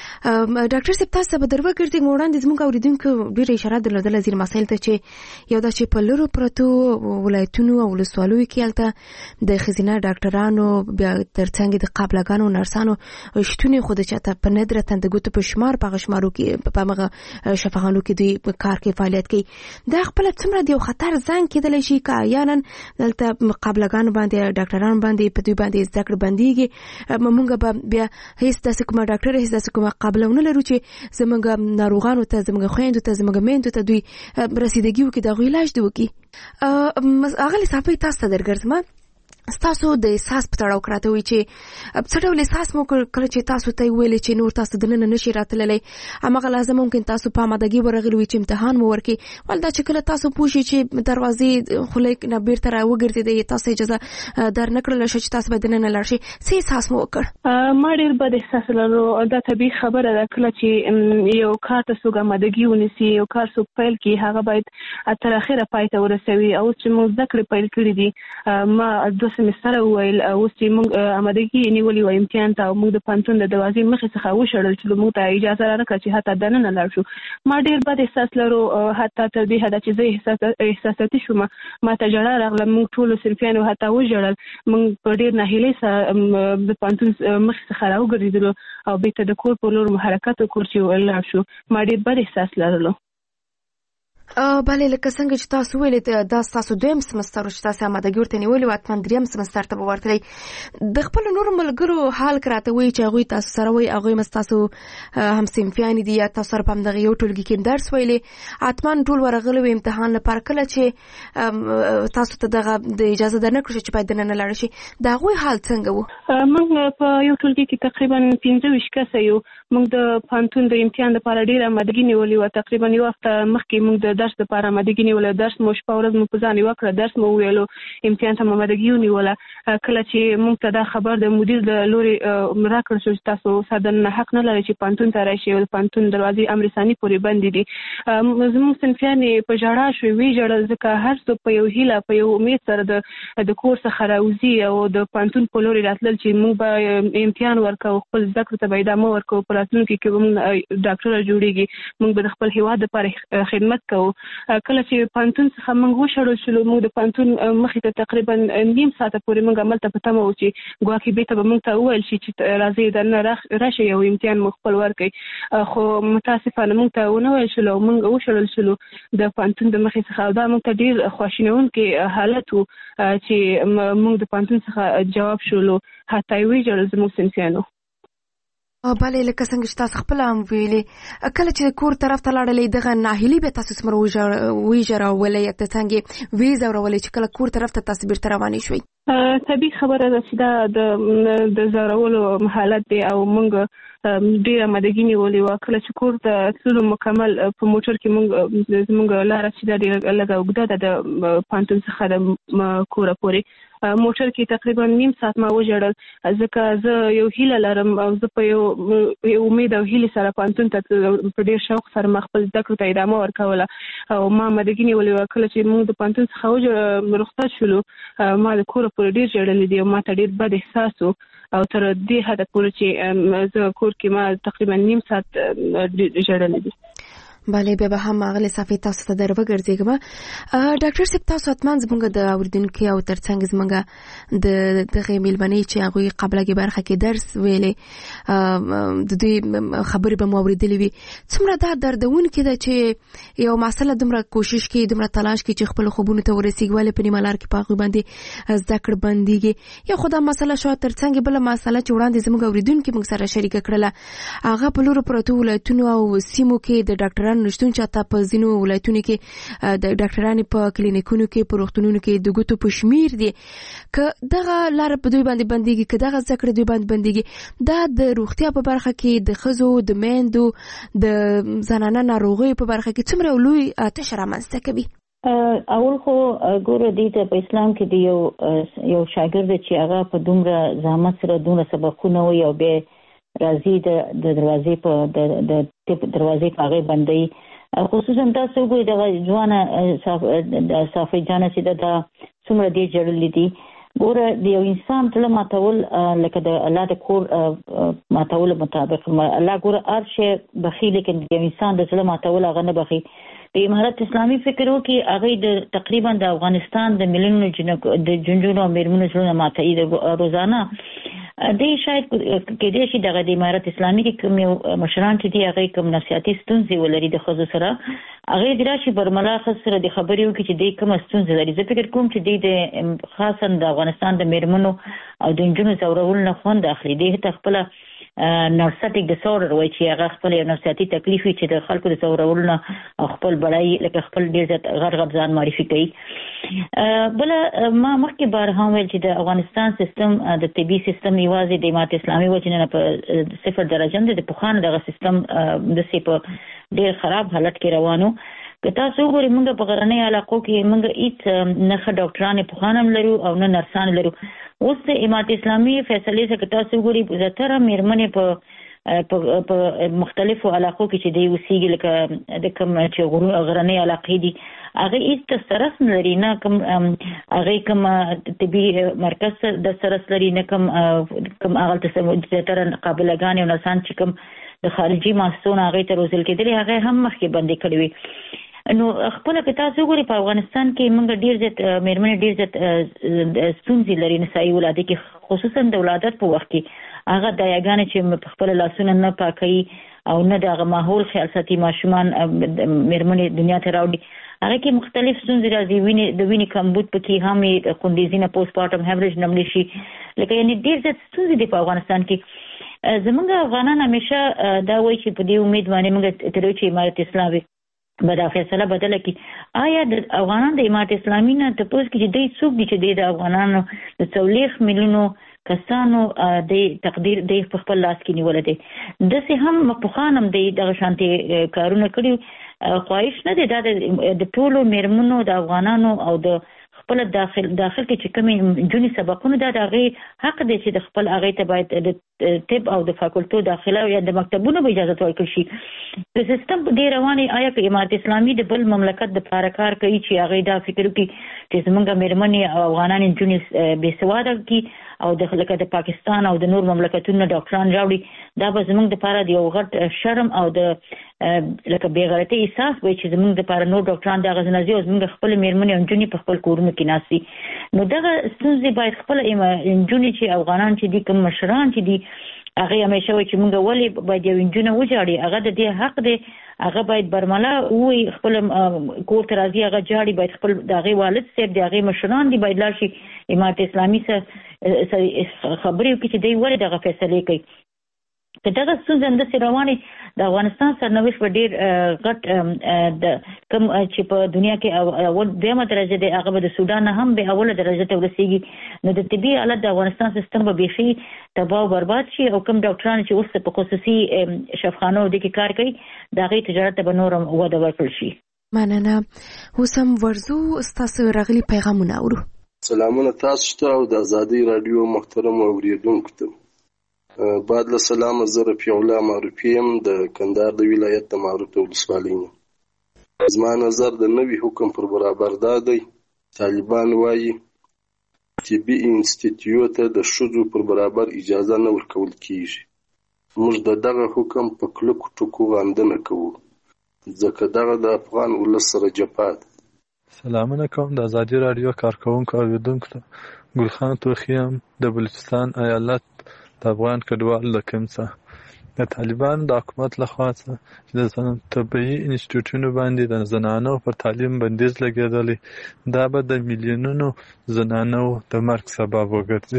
ډاکټر صاحب تاسو به درو ګرځي وړاندې زمونږه اوریدونکو ډیره اشاره درلودل زیر مسایل ته چې یو دا چې په لورو پروتو ولایتونو او ولسوالۍ کې الته د خزینه ډاکټرانو بیا ترڅنګ د قابلګانو نرسانو شتونی خود چې ته په ندره تندګوت په شمار په غشمارو کې په مغه شفاخانو کې دوی کار کې فعالیت کوي دا خپل څومره دی خطر زنګ کېدل شي کا یانن دلته قابلګانو باندې ډاکټرانو باندې په دوی باندې ذکر بنديږي مونږ به بیا هیڅ د کومه ډاکټر هیڅ د کومه قابلونه لرو چې زمونږ ناروغانو ته زمونږ خويندو ته زمونږ میندو ته دوی رسیدګي وکړي د علاج دی وکړي اغه لسافه تاسو درګرځم تاسو د احساس په تړاو کراته وي چې څه ډول احساس مو کړ چې تاسو ته ویل چې نور تاسو د نن نشي راتللې امغه لازم ممکن تاسو په مدګي ورغلي وي چې امتحان مو ورکي ولدا چې کله تاسو پوښي چې دروازې خلک نه بیرته را وګرځي تاسو اجازه در نکړل شي چې تاسو به نن لاړ شي څه احساس مو وکړ ما ډیر بد احساس لرو دا طبيعي خبره ده کله چې یو کار تاسو ګم مدګي ونیسي یو کار سو پیل کی هغه باید تر اخره پای ته ورسوي او چې مو ذکر پیل کړی دي ما د سمستر ویل اوس چې موږ آمادګي نیولې و امتحان ته موږ د پانتون د دروازې مخې څخه وشړل چې موږ ته اجازه راکړه چې حتی دننه لاړ شو. ما ډیر بد احساس لرو حتی تر دې حد چې زه احساساتي شوم. ما ته جړه راغله، موږ ټول صنفیانو حتی وژړل. موږ په ډیر ناهیلۍ سره د پانتون مخې څخه راوګرځېدلو او بیرته د کور په لور حرکت وکړ چې لاړ شو. ما ډیر بد احساس لرلو. بله لکه څنګه چې تاسو ویلې دا تاسو دویم سمستر چې تاسو آمادګي ورته نیولې وه، حتما دریم سمستر ته به ورتلی. د خپلو نورو ملګرو حال که راته وایي چې هغوی تاسو سره وایي هغوی هم ستاسو همصنفیانې دي یا تاسو سره په همدغه یو ټولګي کې درس ویلې، حتما ټول ورغلي وي امتحان لپاره. کله چې تاسو ته دغه د اجازه درنه کړل چې باید دننه لاړ شي، د هغوی حال څنګه و؟ موږ په یو ټولګي کې تقریبا پنځه ویشت کسه یو. موږ د پانتون د امتحان لپاره ډېره آمادګي نیولې وه. تقریبا یو هفته مخکې موږ د درس لپاره آمادګي نیوله. درس مو شپه ورځ مو په ځان یې وکړه، درس مو وویلو، امتحان ته مو آمادګي ونیوله. کله چې موږ ته دا خبر د مدیر د لورې راکړل شو چې تاسو سره دننه حق نه لرئ چې پانتون ته راشئ او د پانتون دروازې امر ثاني پورې بندې دي، زموږ صنفیان په ژړا شوې، ویې ځکه هر څوک په یو هیله په یو امید سره د کور څخه راوځي او د پانتون په لورې راتلل چې موږ به امتحان ورکوو، خپل زده کړو ته به ادامه ورکوو، په راتلونکي کې به موږ ډاکټره جوړېږي، موږ به د خپل هېواد لپاره خدمت کوو. کله چې پانتون څخه موږ وشړل شولو، موږ د پانتون مخې ته تقریبا نیم ساعته پورې موږ هملته په تمه وو چې ګواکې بیرته به موږ ته وویل شي چې راځئ دننه راشئ او امتحان مو خپل ورکړئ، خو متاسفانه موږ ته ونه ویل شولو او موږ وشړل شولو د پانتون د مخې څخه. او دا موږ ته ډېر خواشینونکی حالت و چې موږ د پانتون څخه جواب شولو، حتی یې ویجړل زموږ صنفیانو. بله لکه څنګه چې تاسو خپله هم ویلې، کله چې کور طرف ته لاړلې دغه ناهیلي به تاسو څومره ویژړولې یا څنګه ویې ځورولې چې کله کور طرف ته تاسو بیرته روانې شوئ؟ طبیعي خبره ده چې دا د ځورولو حالت دی او موږ ډېره آمادګي نیولې وه. کله چې کور ته تللو مکمل په موټر کې موږ زموږ لاره چې دا ډېره لږه اوږده ده د پانتون څخه د کوره پورې. موټر کې تقریبا نیم ساعت ما وژړل ځکه زه یو هیله لرم او زه په یو امید او هیلې سره پانتون ته په ډېر شوق سره ما خپل زده کړو ته ادامه ورکوله او ما آمادګي نیولې وه. کله چې موږ د پانتون څخه رخصت شولو ما د کوره پورې ډېر ژړلي دي او ما ته ډېر بد احساس و او تر دې حده پورې چې زه کور کې ما تقریبا نیم ساعت ژړلي دي. بله بیا به هم اغلی صفحې تاسو ته در وګرځېږم. ډاکټر صاحب تاسو حتما زموږ د اورېدونکو او ترڅنګ زموږ د دغې میلمنې چې هغوی قبلګي برخه کې درس ویلې د دوی خبرې به مو اورېدلې وي، څومره دا دردونکې ده چې یو محصله دومره کوشش کوي، دومره تلاش کوي چې خپلو خوبونو ته ورسېږي، ولې په نیمه لار کې په هغوی باندې زده کړه بندېږي. یا خو دا مسله شوه، ترڅنګ بله مسله چې وړاندې زموږ اورېدونکي موږ سره شریکه کړله هغه په لورو پرتو ولایتونو او سیمو کې د ډاکټرانو نشتون چې حتی په ځینو ولایتونو کې د ډاکټرانې په کلینیکونو کې په روغتونونو کې د ګوتو په شمیر دي. که دغه لاره په دوی باندې بندېږي، که دغه زده کړې دوی باندې بندېږي، دا د روغتیا په برخه کې د ښځو د میندو د زنانه ناروغیو په برخه کې څومره لوی آتش رامنځته کوي؟ اول خو ګوره دې ته په اسلام کې د یو یو شاګرد چې هغه په دومره زحمت سره دومره سبقونه وي او بیا راځي د دروازې په د دروازې په هغې بندوي، خصوصا تاسو وګورئ دغه ځوانه صافۍ جانه چې دا څومره دې ژړلي دي. ګوره د یو انسان زړه ماتول لکه د الله د کور ماتولو مطابق الله ګوره هر شی بخي، لیکن د یو انسان د زړه ماتول هغه نه بخي. په امارت اسلامي فکر وکړي هغې د تقریبا د افغانستان د میلیونو د جنجونو او میرمنو زړونه ماتوي روزانه. دې شاید کېدای شي دغه د امارت اسلامي کې کوم یو مشران چې دي هغې کوم نفسیاتي ستونزې ولري د ښځو سره، هغې دې راشي برملا ښځو سره د خبرې وکړي چې دې کومه ستونزه لري. زه فکر کوم چې دې د خاصا د افغانستان د میرمنو او د نجونو ځورولو نه خوند اخلي. دې ته خپله نارسټیک ډسورډر وایي چې هغه خپل یو نفسیاتي تکلیف وي چې د خلکو د ځورولو نه او خپل بړی لکه خپل ډېر زیات غټ غټ ځان معرفي کوي. بله ما مخکې بار هم ویل چې د افغانستان سیستم د طبي سیستم یوازې د امارت اسلامي وجې نه په صفر درجه نه دی، د پخوانه دغه سیستم داسې په ډېر خراب حالت کې روانو. که تاسو وګورئ موږ په غرنیو علاقو کې موږ هېڅ نه ښه ډاکټرانې پخوانه هم لرو او نه نرسان لرو. اوس د امارت اسلامي فیصلې څخه که تاسو وګورئ زیاتره مېرمنې په په مختلفو علاقو کې چې دی اوسېږي لکه د کوم چې غرنۍ علاقې دي هغه هیڅ سرس نه لري نه کوم هغه کوم طبي مرکز د سرس لري نه کوم کوم هغه تر قابلګان او نسان چې کوم د خارجي ماسونه هغه ته روزل کېدل هغه هم مخکې بندي کړی وي نو خپل په تاسو ګوري په افغانستان کې موږ ډیر زیات مېرمنې ډیر زیات ستونزې لري نسایي ولادت کې خصوصا د ولادت په وخت کې هغه د یګانې چې خپل لاسونه نه پاکي او نه د ماحول خیال ساتي ماشومان مېرمنې دنیا ته راوړي هغه کې مختلف ستونزې راځي وینې د وینې کمبود پکې هم کندیزینه پوسټ پارټم هیمریج نملی شي لکه یعنی ډیر زیات ستونزې دي په افغانستان کې زمونږ افغانان همیشه دا وایي چې په دې امید باندې موږ تر چې امارت اسلامي به دا فیصله بدله کړي آیا د افغانان د امارت اسلامي نه تاسو کې چې دوی څوک دي چې د افغانانو د څلوېښت میلیونو کسانو د تقدیر د خپل لاس کې نیولې دي دسه هم پخوانم د شانتي کارونه کړی خواهش نه دی دا د ټولو مېرمنو د افغانانو او د خپل داخل داخل کې چې کوم جونی سبقونه دا د هغه حق دی چې د خپل هغه ته باید د طب او د فاکولټو داخله یا د مکتبونو به اجازه ورکړي شي د سیستم په ډیر رواني آیا په امارت اسلامي د بل مملکت د لپاره کار کوي چې هغه دا فکر کوي چې زمونږ مېرمنې او افغانان جونی بې سواده کی او د لکه د پاکستان او د نور مملکتونو ډاکټران راوړي دا به زمونږ د لپاره د یو غټ شرم او د لکه بېغیرتۍ احساس وي چې زمونږ د لپاره نور ډاکټران دغه ځنځي او زمونږ خپل مېرمنې او نجونې په خپل کورونو کې ناستي نو دغه ستونزې باید خپل نجونې چې افغانان چې دي کوم مشران چې دي هغه همیشه وایي چې موږ ولې باید یو نجونه وجاړي هغه د دې حق دی هغه باید برملا وي خپل کور ته راځي هغه جاړي باید خپل د هغې والد صاحب د هغې مشران دي باید لاړ شي امارت اسلامي سره خبرې وکړي چې دوی ولې دغه فیصلې کوي که دغه ستونزې همداسې روانې د افغانستان سرنوشت به ډېر غټ د کوم چې په دنیا کې اول دویمه درجه دی هغه به د سودان نه هم به اوله درجه ته ورسېږي نو د طبي حالت د افغانستان سیستم به بیخي تباه او برباد شي او کوم ډاکټران چې اوس په خصوصي شفاخانو دې کې کار کوي د هغې تجارت ته به نور هم وده ورکړل شي مننه اوس هم ورځو ستاسو راغلي پیغامونه اورو سلامونه تاسو ته او د ازادۍ راډیو محترم اوریدونکو ته بعد له سلامه زه رفیع الله معروفي یم د کندهار د ولایت د معروف ولسوالۍ نه زما نظر د نوي حکم پر برابر دا دی طالبان وایي طبي انسټیټیوټ ته د ښځو پر برابر اجازه نه ورکول کیږي موږ د دغه حکم په کلکو ټکو غندنه کوو ځکه دغه د افغان ولس سره جفا ده سلامونه کوم د ازادي راډیو کارکوونکو او اوریدونکو ته ګلخان توخی یم د بلوچستان ایالت د افغان کډوال د کوم څه د طالبانو د حکومت لخوا چې د طبي انسټیټیوټونو باندې د زنانو پر تعلیم بندیز لګېدلی دا به د میلیونونو زنانو د مرګ سبب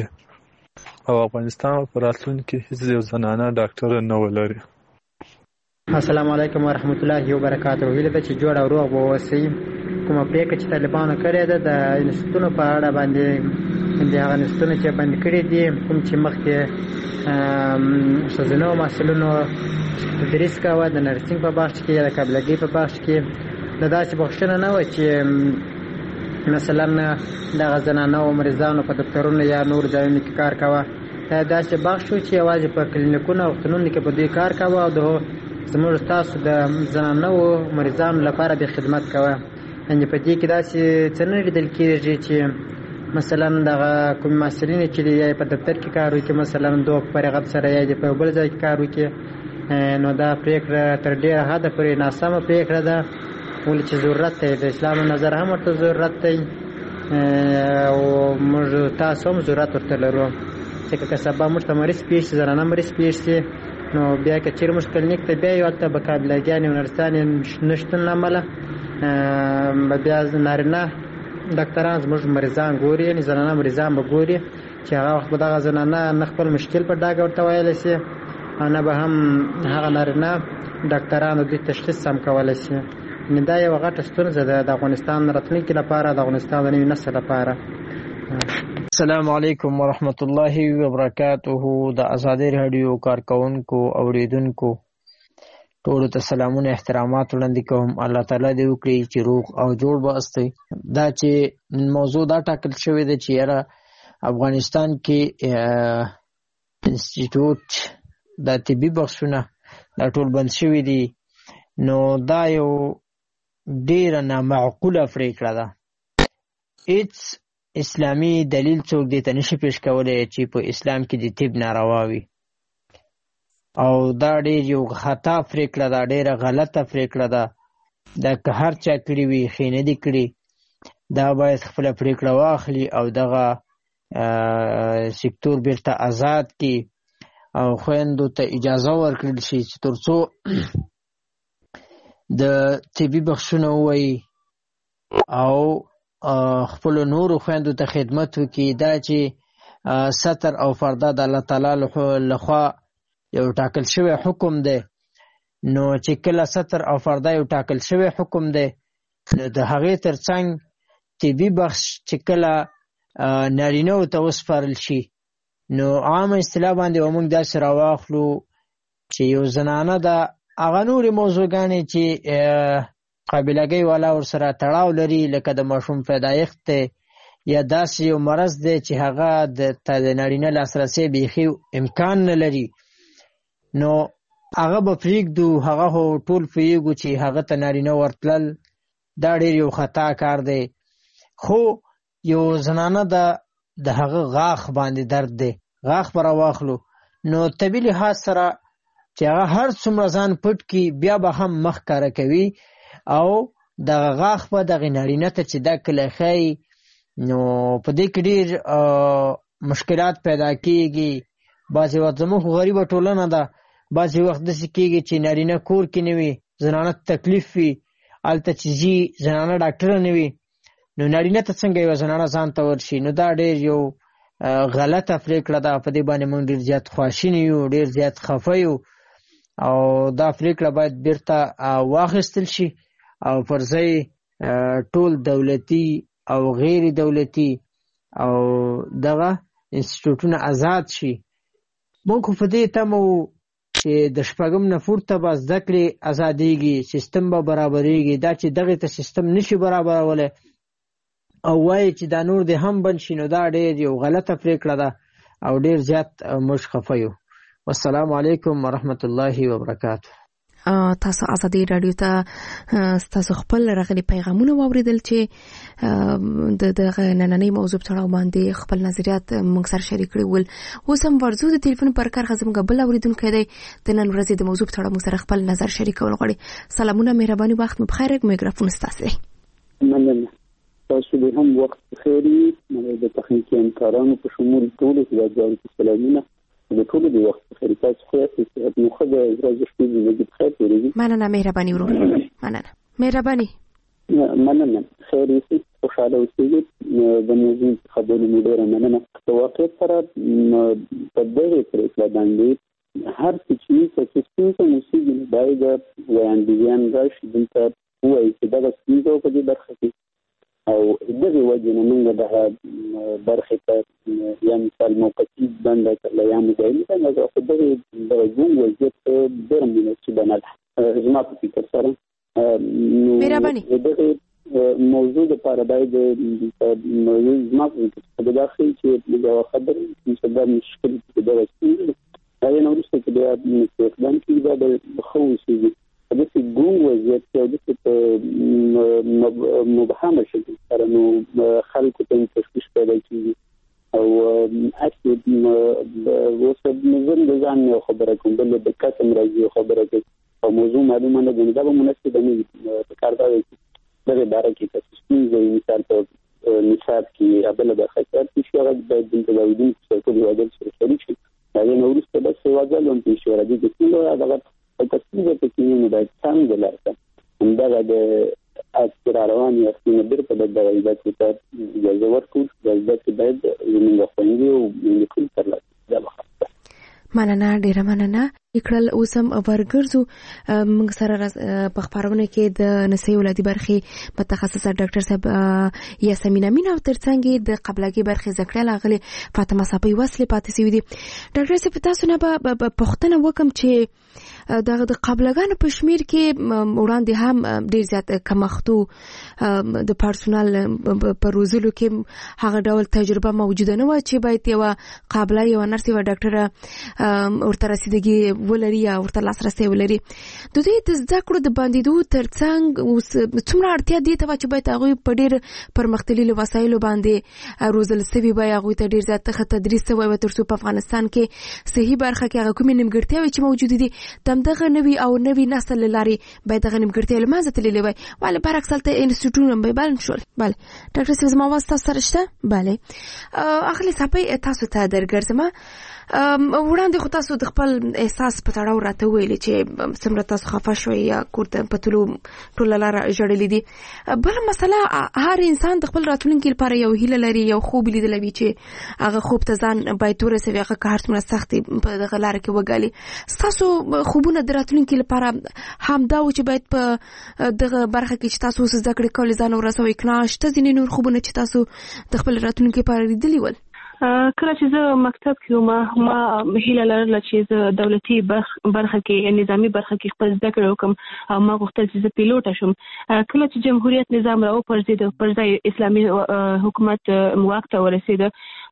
وګرځي او افغانستان په راتلونکي کې هیڅ یو زنانه ډاکټره نه ولري السلام علیکم ورحمت الله وبرکاته ویل د چې جوړ او روغ به وسی کومه پریکړه چې طالبانو کړې ده د انسټیټیوټونو په اړه باندې د هغه انسټیټیوټونو چې بند کړي دي کوم چې مخکې ښځینو محصلینو تدریس کاوه د نرسنګ په بخش کې یا د قابلګۍ په بخش کې د داسې بخښنه نه وه چې مثلا دغه زنانه او مریضانو په دفترونو یا نور ځایونو کې کار کاوه دا داسې بخش و چې یوازې په کلینیکونو او روغتونونو کې په دوی کار کاوه او د زموږ ستاسو د زنانه او مریضانو لپاره د خدمت کاوه یعنې په دې کې داسې څه نه لیدل کېږي چې مثلا دغه کوم محصلین چې یا په دفتر کې کار وکړي مثلا دوه په رغب سره یا په بل ځای کې کار وکړي نو دا پریکړه تر ډېره حده پورې ناسمه پریکړه ده ولې چې ضرورت دی د اسلام نظر هم ورته ضرورت دی او موږ تاسو هم ضرورت ورته لرو ځکه که سبا موږ ته مریض پیښ شي زنانه مریض پیښ شي نو بیا که چېرې موږ کلینیک ته بیایو هلته به قابلګیانې او نرسانې نشتون له امله بیا نارینه ډاکټران زموږ مریضان ګوري یعنې زنانه مریضان به ګوري چې هغه وخت به دغه زنانه نه خپل مشکل په ډاګه ورته ویلی شي او نه به هم هغه نارینه ډاکټران د دوی تشخیص هم کولی شي یعنې دا یوه غټه ستونزه ده د افغانستان راتلونکي لپاره د افغانستان د نوي نسل لپاره السلام علیکم ورحمت الله وبرکاته د ازادۍ راډیو کارکوونکو اوریدونکو ټولو ته سلامونه احترامات وړاندې کوم الله تعالی دې وکړي چې روغ او جوړ به اوسئ دا چې موضوع دا ټاکل شوې ده چې یاره افغانستان کې انسټیټیوټ دا طبي بخشونه دا ټول بند شوي دي، نو دا یو ډیره نامعقوله پریکړه ده. هیڅ اسلامي دلیل څوک دې ته نشي پیش کولی چې په اسلام کې د طب ناروا وي، او دا ډیر یو خطا پریکړه ده، ډیره غلطه پریکړه ده. دا که هر چا کړي وي ښې نه دي کړي، دا باید خپله پریکړه واخلي او دغه سکتور بیرته آزاد کړي او خویندو ته اجازه ورکړل شي چې تر څو د طبي بخشونه ووایي او خپلو نورو خویندو ته خدمت وکړي. دا چې ستر او فرده د الله تعالی لخوا یو ټاکل شوی حکم دی، نو چې کله ستر او فرده یو ټاکل شوی حکم دی، نو د هغې تر څنګ طبي بخش چې کله نارینهو ته وسپارل شي، نو عامه اصطلاح باندې به موږ داسې راواخلو چې یو زنانه ده، هغه نورې موضوعګانې چې قابلګۍ والا ورسره تړاو لري، لکه د ماشوم پیدایښت دی یا داسې یو مرض دی چې هغه ته د نارینه لاسرسی بیخي امکان نه لري، نو هغه به پرېږدو. هغه خو ټول پوهېږو چې هغه ته نارینه ورتلل دا ډېر یو خطا کار دی. خو یو زنانه ده، د هغه غاښ باندې درد دی، غاښ به راواخلو، نو طبي لحاظ سره چې هغه هر څومره ځان پټ کړي بیا به هم مخ کاره کوي، او دغه غاښ به دغې نارینه ته چې دا کله ښایي، نو په دې کې ډېر مشکلات پیدا کېږي. بعضې وخت زموږ غریبه ټولنه ده، بعضې وخت داسې کېږي چې نارینه کور کې نه وي، زنانه ته تکلیف وي، هلته چې ځي زنانه ډاکټره نه وي، نو نارینه ته څنګه یوه زنانه ځان ته ورشي؟ نو دا ډېر یو غلطه پرېکړه ده. په دې باندې موږ ډېر زیات خواشیني یو، ډېر زیات خفه یو، او دا پرېکړه باید بیرته واخیستل شي او پر ځای ټول دولتي او غیر دولتي او دغه انسټیټوټونه آزاد شي. موږ خو په دې تمه وو چې د شپږم نه پورته به زده کړې ازادېږي، سیستم به برابرېږي. دا چې دغې ته سیستم نشي برابرولی او وایي چې دا نور دې هم بند شي، نو دا ډېر یو غلطه پرېکړه ده او ډېر زیات موږ خفه یو. والسلام علیکم ورحمت الله وبرکاته. تاسو ازادي رادیو ته تاسو خپل راغلي پیغامونه واوریدل چې د دغه نننۍ موضوع په اړه باندې خپل نظریات موږ سره شریک کړي ول. اوس هم ورزو د ټلیفون پر کار خزم غبل اوریدونکو دی د نن ورځې د موضوع په اړه موږ سره خپل نظر شریکول غواړي. سلامونه، مهرباني، وخت مو بخیر. میکروفون ستاسو. مننه. تاسو به هم وخت بخیر. د تخنیکي همکارانو په شمول ټول هیوادوالو ته سلامونه. د ټولو د وخت بخیر. تاسو خو یې نو خو د ورځې شپې زندګي بخیر تیریږي. مننه، مهرباني ورور. مننه، مهرباني. مننه. خیر اوسئ، خوشاله اوسئ. د موضوع خبرو مو ډېره مننه. په واقعیت سره په دغې پرېکړه باندې هر څه چې چې ستونزه موسیقي باید وړاندویان راشي دلته ووایي چې دغه ستونزه په دې برخه کې او دغه وجه نه موږ د برخې ته یا مثال موقتي بنده کړله یا مدایمي بنده خو دغه دغه ګونګ وضعیت ډېره مناسبه نه ده زما په فکر سره. دغه موضوع دپاره باید زما په فکر سره دا ښیي چې یوه خبره چې دا مشکل چې دغه ستونزه ده هغې نه وروسته چې بیا اقدام کېږي دا به ښه اوسېږي. داسې ګونګ وضعیت کې او داسې په مبهمه شکل سره نو خلکو ته تشویش پیدا کېږي او هسې اوس زه د ځان یو خبره کوم، بل د قسم راځي یو خبره کوي او موضوع معلومه نه ګڼي، دا به مناسبه نه وي. پکار دا دی چې دغې باره کې که ستونزه وي مثال په نصاب کې یا بله برخه کې هر څه شي هغه باید دلته د اورېدونکو سره ټول هېوادوالو سره شریک شي. د هغې نه وروسته بس یوه ځل هم پېښ شوه راځي چې څنګه دغه او تصویره پکې نو باید څنګه لارته همدغه د اثر رواني اصلي بیرته د دغه عبادت ته اجازه ورکړو. د عبادت باید زموږ خوندي او موږ ټول ترلاسه ده. مننه، ډېره مننه. کړل. اوس هم ورګرځو موږ سره په خبرونه کې د نسي ولادي برخې متخصصه ډاکټر صاحب یاسمین امین او ترڅنګ د قبلګي برخې ذکر لاغلي فاطمه صاحب وسله پاتې سوي دي. ډاکټر صاحب تاسو نه به پښتنه وکم چې دغه د قبلګانو په شمیر کې وړاندې هم ډیر زیات کمښتو د پرسونل په روزلو کې هغه ډول تجربه موجوده نه و چې باید یو قابله یو نرس یو ډاکټر ورته رسیدګي ولري یا ورته لاسرسي ولري. د دوی د زده کړو د باندېدو ترڅنګ اوس څومره اړتیا دي ته چې باید هغوی په ډېر پرمختللو وسایلو باندې روزل سوي وای، هغوی ته ډېر زیات ښه تدریس سوی وای تر څو په افغانستان کې صحي برخه کې هغه کومې نیمګړتیاوې چې موجودې دي د همدغه نوي او نوي نسل له لارې باید دغه نیمګړتیاوې له منځه تللې وای. ولې برعکس هلته انسټیټیوټونه به بند شول. بله ډاکټر صاحب زما اواز تاسو سره شته؟ بله اخلي صاحب تاسو ته درګرځم. وړاندې خو تاسو د خپل احساس په تړاو راته ویلي چې څومره تاسو خفه شوئ یا کور ته په تلو ټوله لاره ژړلې دي. بله مسله هر انسان د خپل راتلونکي لپاره یو هیله لري، یو خوب لیدلی وي چې هغه خوب ته ځان باید ورسوي، هغه که هر څومره سخت په دغه لاره کې وګالي. ستاسو خوبونه د راتلونکي لپاره همدا و چې باید په دغه برخه کې چې تاسو اوس زده کړې کولې ځان ورسوئ، که نه شته ځینې نور خوبونه چې تاسو د خپل راتلونکي لپاره لیدلي ول؟ کله چې زه مکتب کې وم ما هیله لرله چې زه دولتي برخه کې نظامی برخه کې خپل زده کړې وکړم او ما غوښتل چې زه پیلوټه شم. کله چې جمهوریت نظام راوپرځېد پر ځای اسلامي حکومت واک ته ورسېده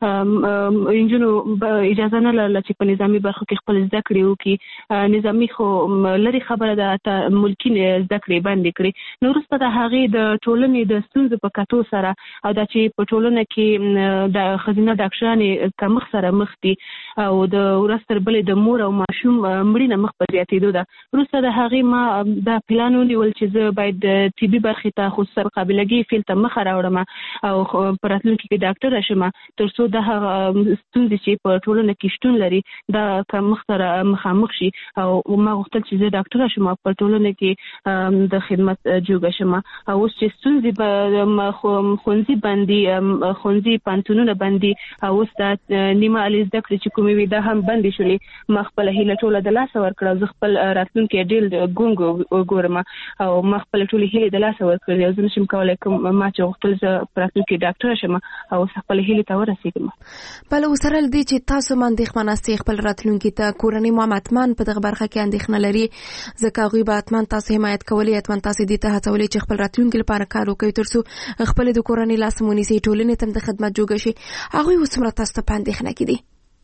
انجونو اجازه نه لرله چې په نظامی برخه کې خپل زده کړې وکړي. نظامی خو لري خبره ده ته ملکي زده کړې بندې کړې. نو وروسته د هغې د ټولنې د ستونزو په کتو سره او دا چې په ټولنه کې د ښځینه ډاکټرانې کمښت سره مخ دي او د ورځ تر بلې د مور او ماشوم مړینه مخ په زیاتېدو ده. وروسته د هغې ما دا پلان ونیول چې زه باید د طبي برخې ته خصوصا قابلګي فیل ته مخه راوړم او په راتلونکي کې ډاکټره شم تر څو د هغه ستونزې چې په ټولنه کې شتون لري دا کمښت سره مخامخ شي او ما غوښتل چې زه ډاکټره شم او په ټولنه کې د خدمت جوګه شم. او اوس چې ستونزې ښوونځي باندې ښوونځي پوهنتونونه باندې او اوس دا نیمه علي زده کړې چې کومې وي دا هم بندې شولې. ما خپله هیله ټوله د لاسه ورکړه او زه خپل راتلونکی ډېر ګونګ وګورم او ما خپله ټولې هیلې د لاسه ورکړلې او زه نشم کولی کوم ما چې غوښتل زه په راتلونکي ډاکټره شم او اوس خپلې هیلې ته ورسېږم. بله اوس سره له دې چې تاسو هم اندېښمنه استئ خپل راتلونکي ته، کورنۍ مو هم حتما په دغه برخه کې اندېښنه لري ځکه هغوی به حتما تاسو حمایت کولی، حتما تاسو دې ته هڅولی چې خپل راتلونکي لپاره کار وکړئ تر څو خپلې د کورنۍ لاس ونیسئ، ټولنې ته هم د خدمت جوګه شي. هغوی اوس څومره تاسو ته په اندېښنه کې دي؟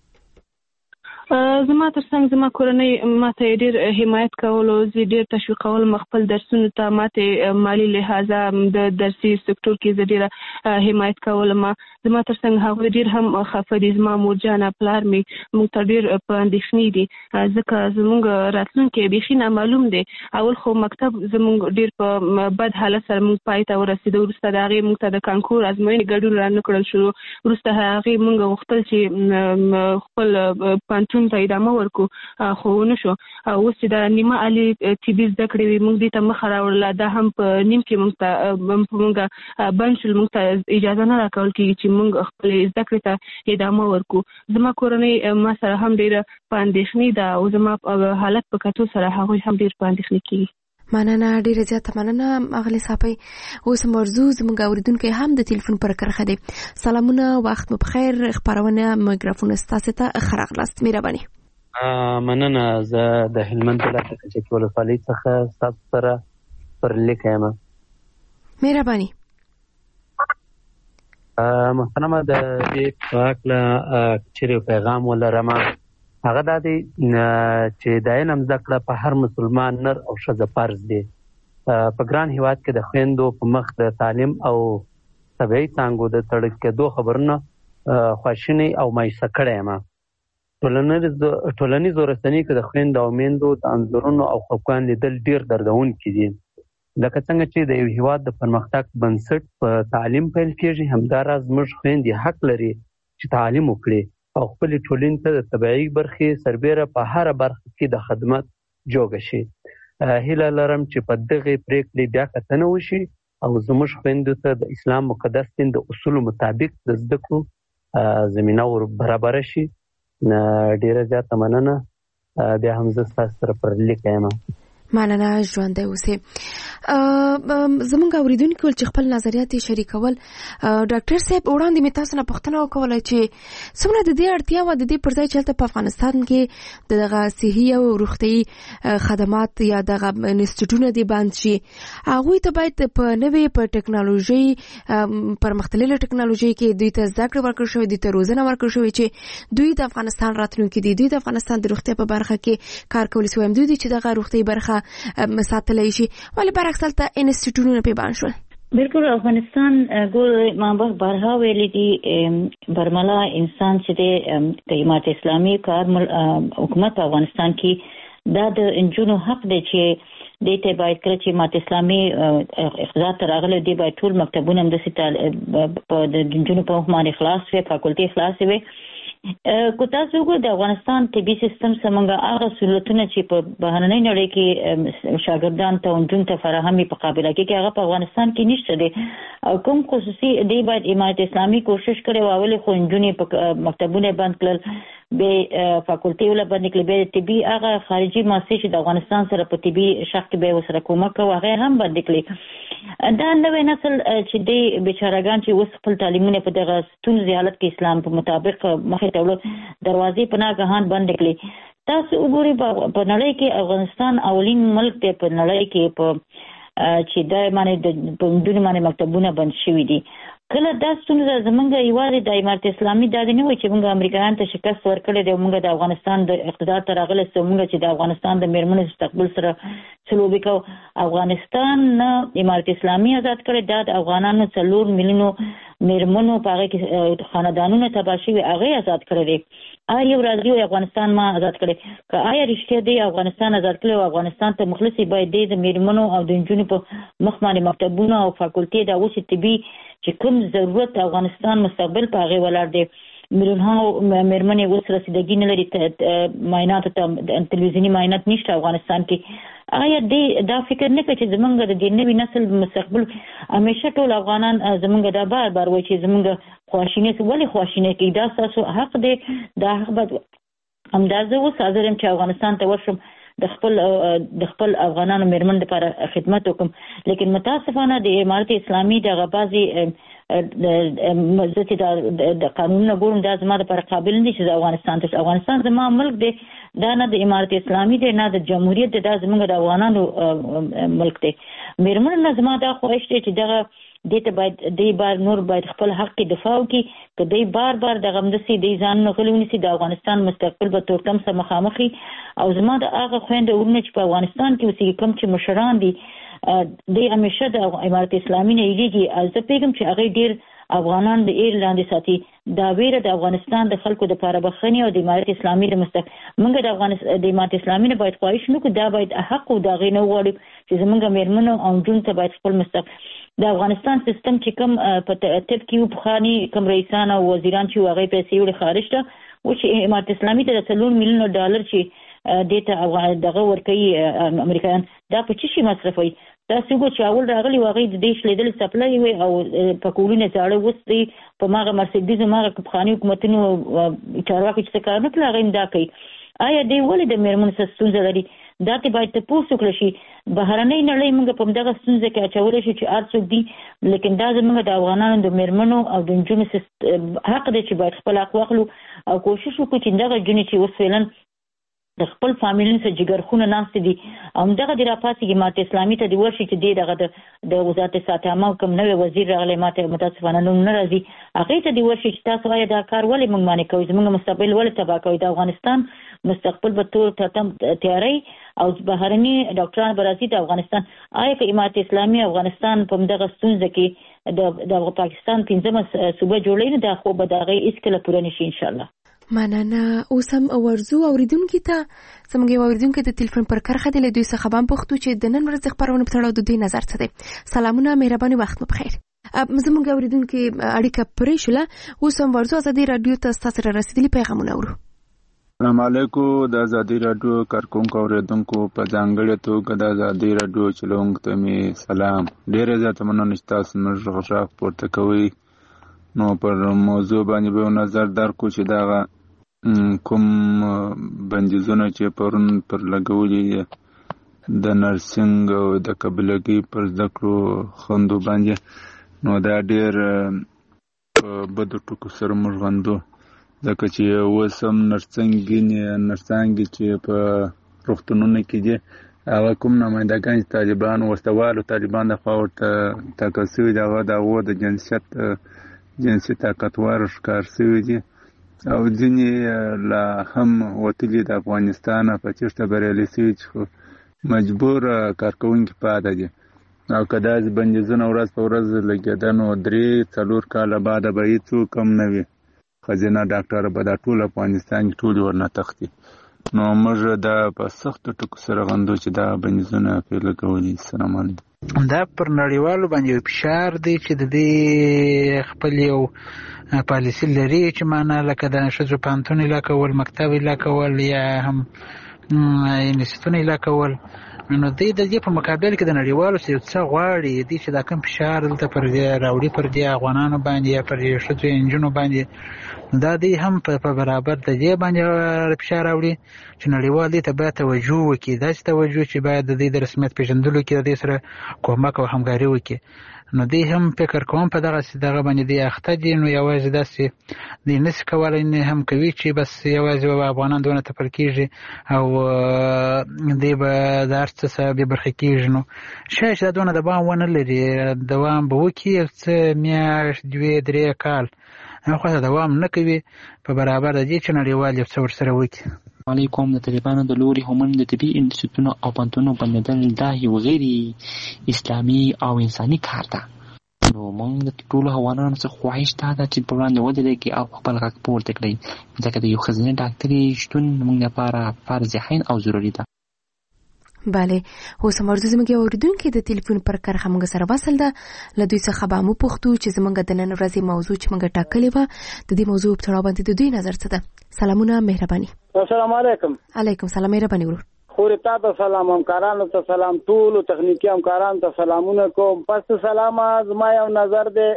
زما ترڅنګ زما کورنۍ ماته ډېر حمایت کولو، زه ډېر تشویقولم خپل درسونو ته، ماته مالي لحاظه د درسي سکتور کې زه ډېره حمایت کولم. زما ترڅنګ هغوی ډېر هم خفه دي. زما مورجانه پلار مې موږ ته ډېر په اندېښنې دي ځکه زموږ راتلونکی بیخي نامعلوم دی. اول خو مکتب زموږ ډېر په بد حالت سره موږ پای ته ورسېدو. وروسته د هغې موږ ته د کانکور ازموینې ګډون را نه کړل شروع. وروسته هغې موږ غوښتل چې خپل پوهنتون ته ادامه ورکړو خو ونه شو. اوس چې د نیمه علي طبي زده کړې وي موږ دې ته مخه راوړله دا هم په نیم کې موږ ته موږ بند شول، موږ ته اجازه نه راکول کېږي چې موږ خپلې زده کړې ته ادامه ورکړو. زما کورنۍ ما سره هم ډېره په اندېښنې ده او زما حالت په کتو سره هغوی هم ډېر په اندېښنې کېږي. مننه، ډیره زیاته مننه اغلی صاحب. اوس مرزو زموږ اوریدونکي هم د ټلیفون پر کرخه دي. سلامونه، وخت مو بخیر. خبرونه میکروفون ستاسو ته خراغلاست. مهرباني. مننه، زه د هلمند ولایت د کجکي ولسوالۍ څخه ستاسو سره پر لیک یم. مهرباني. محترمه، د دې په هکله چیرې پیغام ولرم هغه دا دی چې د علم زده کړه په هر مسلمان نر او ښځه فرض دی. په ګران هېواد کې د خویندو په مخ د تعلیم او طبیعي څانګو د تړل کېدو خبرونه خواشینی او مایوسه کړی یم. ټولنیزو رسنیو کې د خویندو او میندو د انځورونو او خفګان لیدل ډېر دردونکي دي. لکه څنګه چې د یو هېواد د پرمختګ بنسټ په تعلیم پیل کېږي همداراز موږ خویندې حق لري چې تعلیم وکړي او خپلې ټولنې ته د طبیعي برخې سربیره په هره برخه کې د خدمت جوګه شي. هیله لرم چې په دغې پرېکړې بیا کتنه وشي او زموږ خویندو ته د اسلام مقدس دین د اصولو مطابق د زده کړو زمینه ور برابره شي. ډېره زیاته مننه. بیا هم زه ستاسو سره پر لیک یم. مننه ژوندی اوسئ. زموږ اوریدونکو چې خپل نظریات شریکول، ډاکټر صاحب وړاندې مې تاسو نه پوښتنه وکوله چې څومره د دې اړتیا وه د دې پر ځای چې هلته په افغانستان کې دغه صحي او روغتیايي خدمات یا دغه انسټیټیوټونه دې بند شي، هغوی ته باید په نوې په ټکنالوژي پرمختللې ټکنالوژي کې دوی ته زده کړه ورکړل شوې، دوی ته روزنه ورکړل شوې چې دوی د افغانستان راتلونکي دي، دوی د افغانستان د روغتیا په برخه کې کار کولی شي، دوی چې دغه روغتیايي برخه مساتلی شي، ولې برعکس هلته انسټیټیوټونه پې بند شول؟ بالکل افغانستان ګور ما بارها ویلي دي برملا انسان چې د امارت اسلامي کار حکومت په افغانستان کې دا د انجونو حق دی چې دې ته باید کړی چې امارت اسلامي اقتدار ته راغلی دی باید ټول مکتبونه همداسې د انجونو په مخ باندې خلاص وي، فاکولټي خلاصې وي. کو تاسو وګورئ د افغانستان طبي سیستم څنګه هغه سہولتونه چې په بهرنۍ نړۍ کې شاګردان ته انجون ته فراهمي په قابلیت کې هغه په افغانستان کې نشته دي، او کوم خصوصي دی باید امارت اسلامي کوشش کړي واولې خو انجونې په مکتبونه بند کړل، به فاکولټي ولا باندې کړي، به طبي هغه خارجي مؤسسې چې د افغانستان سره په طبي شق کې به وسره کومک کوي هغه هم باندې کړي. دا نوې نسل چې دی بیچارهګان چې اوس خپل تعلیمونه په دغه ستونزې حالت کې اسلام په مطابق مخې ته وړو دروازې په ناګهان بند کړي. تاسو وګورئ په نړۍ کې افغانستان اولین ملک دی په نړۍ کې په چې دا باندې د پوهنتون باندې مکتبونه بند شوي دي. کله دا ستونزه زمونږ یوازې د امارت اسلامي دا نه وي چې موږ امریکایانو ته شکست ورکړی دی، موږ د افغانستان د اقتدار ته راغلی سو موږ چې د افغانستان د میرمنو مستقبل سره سلوبې کوو. افغانستان نه امارت اسلامي آزاد کړی، دا د افغانانو څلور میلیونو میرمنو په هغه کې خاندانونه تباه شوي هغه آزاد کړی دی. آیا یو راځي افغانستان ما آزاد کړی که آیا رښتیا دی افغانستان آزاد کړی او افغانستان ته مخلصي باید دی د میرمنو او د نجونو په مخ باندې مکتبونه او فاکولټي د اوس طبي چې کوم ضرورت افغانستان مستقبل په هغه ولاړ دی. میلیونها میرمنې اوس رسیدګي نه لري معایناتو ته، تلویزیوني معاینات نشته افغانستان کې. آیا دې دا فکر نه کوي چې زمونږ د دې نوي نسل مستقبل همیشه ټول افغانان زمونږ دا بار بار وایي چې زمونږ خواشیني ولې خواشیني کوي؟ دا ستاسو حق دی، دا حق به همدازه اوس حاضر یم چې افغانستان ته ورشم د خپل د خپل افغانانو میرمن لپاره خدمت وکم. لیکن متاسفانه د امارت اسلامي دغه بعضې زه چې د قانونونه ګورم دا زما لپاره قابل نه دي چې افغانستان ته افغانستان زما ملک دی، دا نه د امارت اسلامي دی نه د جمهوریت دی، دا زموږ د افغانانو ملک دی. میرمنو نه زما دا خواهش دی چې دغه دې ته باید دی بار نور باید خپل حق کې دفاع وکړي، که دی بار بار دغه همداسې دی ځانونه غلی ونیسي د افغانستان مستقبل به تورتم سره مخامخ وي. او زما د هغه خویندې ورونه چې په افغانستان کې اوسېږي کوم چې مشران دي دی همیشه د امارت اسلامي نه یېرېږي. زه پوهېږم چې هغوی ډېر افغانان د ایر لاندې ساتي. دا ویره د افغانستان د خلکو د لپاره بخښنې او د امارت اسلامي د مستق موږ د افغانستان د امارت اسلامي نه باید خواهش نه کړو، دا باید حق او د هغې نه وغواړو چې زموږ میرمنو او نجونو ته باید خپل مستق د افغانستان سیستم چې کوم په ترتیب کې وو پخواني کوم رئیسان او وزیران چې وو هغې پیسې وړې خارج ته و چې امارت اسلامي ته د څلور میلیونو ډالر چې دې ته دغه ورکوي امریکایان دا په څه شي مصرفوي؟ تاسو وګورئ چې اول راغلي وو هغې د دې شلېدلې سپلای وې او په کورونه زاړه اوس دی په هماغه مرسډیز هماغه پخواني حکومتونو چارواکي چې څه کار نه کړل هغه هم دا کوي. آیا دی ولې د میرمنو سره ستونزه لري؟ دا ته باید تپوس وکړل شي. بهرنۍ نړۍ موږ په همدغه ستونزه کې اچولی شو چې هر څوک دي، لیکن دا زموږ د افغانانو د میرمنو او د نجونو حق دی چې باید خپل حق واخلو او کوشش وکړو چې دغه نجونې چې اوس فعلا د خپل فامیلونو سره جګرخونه ناستې دي او همدغه دې راپاڅېږي امارت اسلامي ته دې ورشي چې دې دغه د وزارت صحت عامه کوم نوی وزیر راغلی ماته متاسفانه نوم نه راځي هغې ته دې ورشي چې تاسو آیا دا کار ولې موږ باندې کوئ؟ زموږ مستقبل ولې تباه کوئ؟ د افغانستان مستقبل به تور تیاری او بهرني ډاکټران به راځي د افغانستان. آیا که امارت اسلامي افغانستان په همدغه ستونزه کې د پاکستان پنځمه صوبه جوړوي نو دا خو به د هغې هېڅکله پوره نه شي انشاءالله. مننه. اوس هم ورځو اوریدونکي ته زموږ یو اوریدونکی د تلیفون پر کرښه دی له دوی څخه به هم پوښتو چې د نن ورځې خپرونې په تړاو د دوی نظر څه دی. سلامونه، مهرباني، وخت مو بخیر. زموږ اوریدونکي اړیکه پرې شوله. اوس هم ورځو ازادي راډیو ته ستاسو را رسېدلي پیغامونه اورو. السلام علیکم. د ازادي راډیو کارکونکو اوریدونکو په ځانګړې توګه د ازادي راډیو چلوونکو ته مې سلام. ډېره زیاته مننه چې تاسو زموږ غږ پورته کوئ. نو پر موضوع باندې به نظر درکړو چې دغه کوم بندیزونه چې پرون پر لګولي د نرسنګ او د قبلګي پر زده کړو خوندو باندې نو دا ډېر په بدو ټکو سره موږ غندو ځکه چې اوس هم نرسنګینې نرسانګې چې په روغتونونو کې دي هغه کوم نمایندګان چې طالبان وسوالو طالبان د خوا ورته ټاکل سوي دي هغه د هغو د جنسیت جنسي طاقتور ښکار سوي دي او ځینې لا هم وتلي د افغانستان په چېرته بریالي سوي چې مجبور کارکوونکي پاته دي او که داسې بندیزونه ورځ په ورځ لګېده نو درې څلور کاله بعده به هېڅوک هم نه وي ښځینه ډاکټره به دا ټول افغانستان کې ټولې ورنه تښتي نو موږ دا په سختو ټکو سره غندو چې دا بندیزونه پرې لګولي. السلام علیکم. دا پر نړیوالو باندې یو فشار دی چې د دې خپل یو پالیسي لري چې معنا لکه د ښځو پوهنتون اعلا کول مکتب اعلا کول یا هم انسټیټونه اعلا کول نو دوی د دې په مقابل کې د نړیوالو څخه څه غواړي دي چې دا کوم فشار دلته پر دې راوړي پر دې افغانانو باندې یا پر ښځو انجونو باندې دا دوی هم په برابر د دې باندې فشار راوړي چې نړیوال دې ته باید توجه وکړي داسې توجه چې باید د دې د رسمیت پېژندلو کې د دې سره کومک او همکاري وکړي نو دوی هم فکر کوم په دغه دغه باندې دی اخته دي نو یوازې داسې دوی نشي کولی نه هم کوي چې بس یوازې افغانان دونه تپل کېږي او دوی به د هر څه څخه بې برخې کېږي نو شاید دا دونه دوام ونه لري دوام به وکړي یو څه میاشت دوې درې کال خو دوام نه کوي په برابر د دې چې نړیوال یو څه ورسره وکړي. علیکم. د طالبانو د لوري هم د طبي انسټیټونو او پوهنتونونو بندېدل دا یو غیر اسلامي او انساني کار ده نو موږ د ټولو افغانانو څخه خواهش دا ده چې په وړاندې ودرېږي او خپل غږ پورته کړئ ځکه د یو ښځینه ډاکټرې شتون موږ لپاره فرض عین او ضروري ده. بله اوس مرزو زموږ اوریدونکو د ټلیفون پر کرخه موږ سره وصل ده له دوی څخه به مو پوښتو چې زموږ د نن ورځې موضوع چې موږ ټاکلې وه د دې موضوع په تړاو باندې د دوی نظر څه ده. سلامونه مهرباني. السلام علیکم. علیکم سلام مهرباني ورور. خوري تا ته سلام همکارانو ته سلام ټولو تخنیکی همکارانو ته سلامونه کوم. پس سلام زما یو نظر دی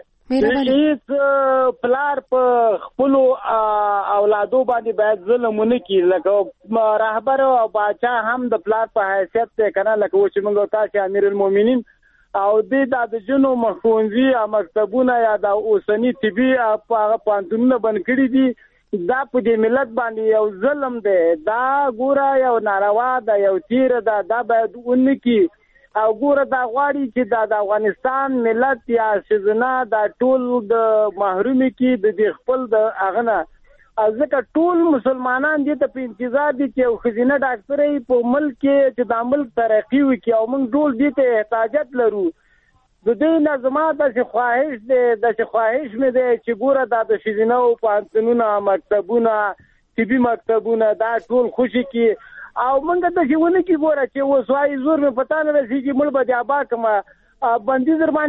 هیڅ پلار په خپلو اولادو باندې باید ظلم ونه کړي لکه رهبر او باچا هم د پلار په حیثیت دی که نه لکه و چې موږ تاسې امیر المؤمنین او دې دا د جنو ښوونځي او مکتبونه یا د اوسني طبي هغه پوهنتونونه بند کړي دي دا په دې ملت باندې یو ظلم دی دا ګوره یو ناروا ده یو تیره ده دا باید ونه کړي او ګوره دا غواړي چې دا د افغانستان ملت یا ښځینه دا ټول د محرومي کې د دې خپل د هغه نه ځکه ټول مسلمانان دې ته په انتظار دي چې یو ښځینه ډاکټرۍ په ملک کې چې دا ملک ترقي وکړي او موږ ټول دې ته احتیاجات لرو. د دې نه زما داسې خواهش دی داسې خواهش مې دی چې ګوره دا د ښځینهو پوهنتونونه مکتبونه طبي مکتبونه دا ټول خوشي کړي او منګه د ژوند کې ګوره چې وسوای زور مې پتا نه رسیږي مړ به د ابا کما بندي در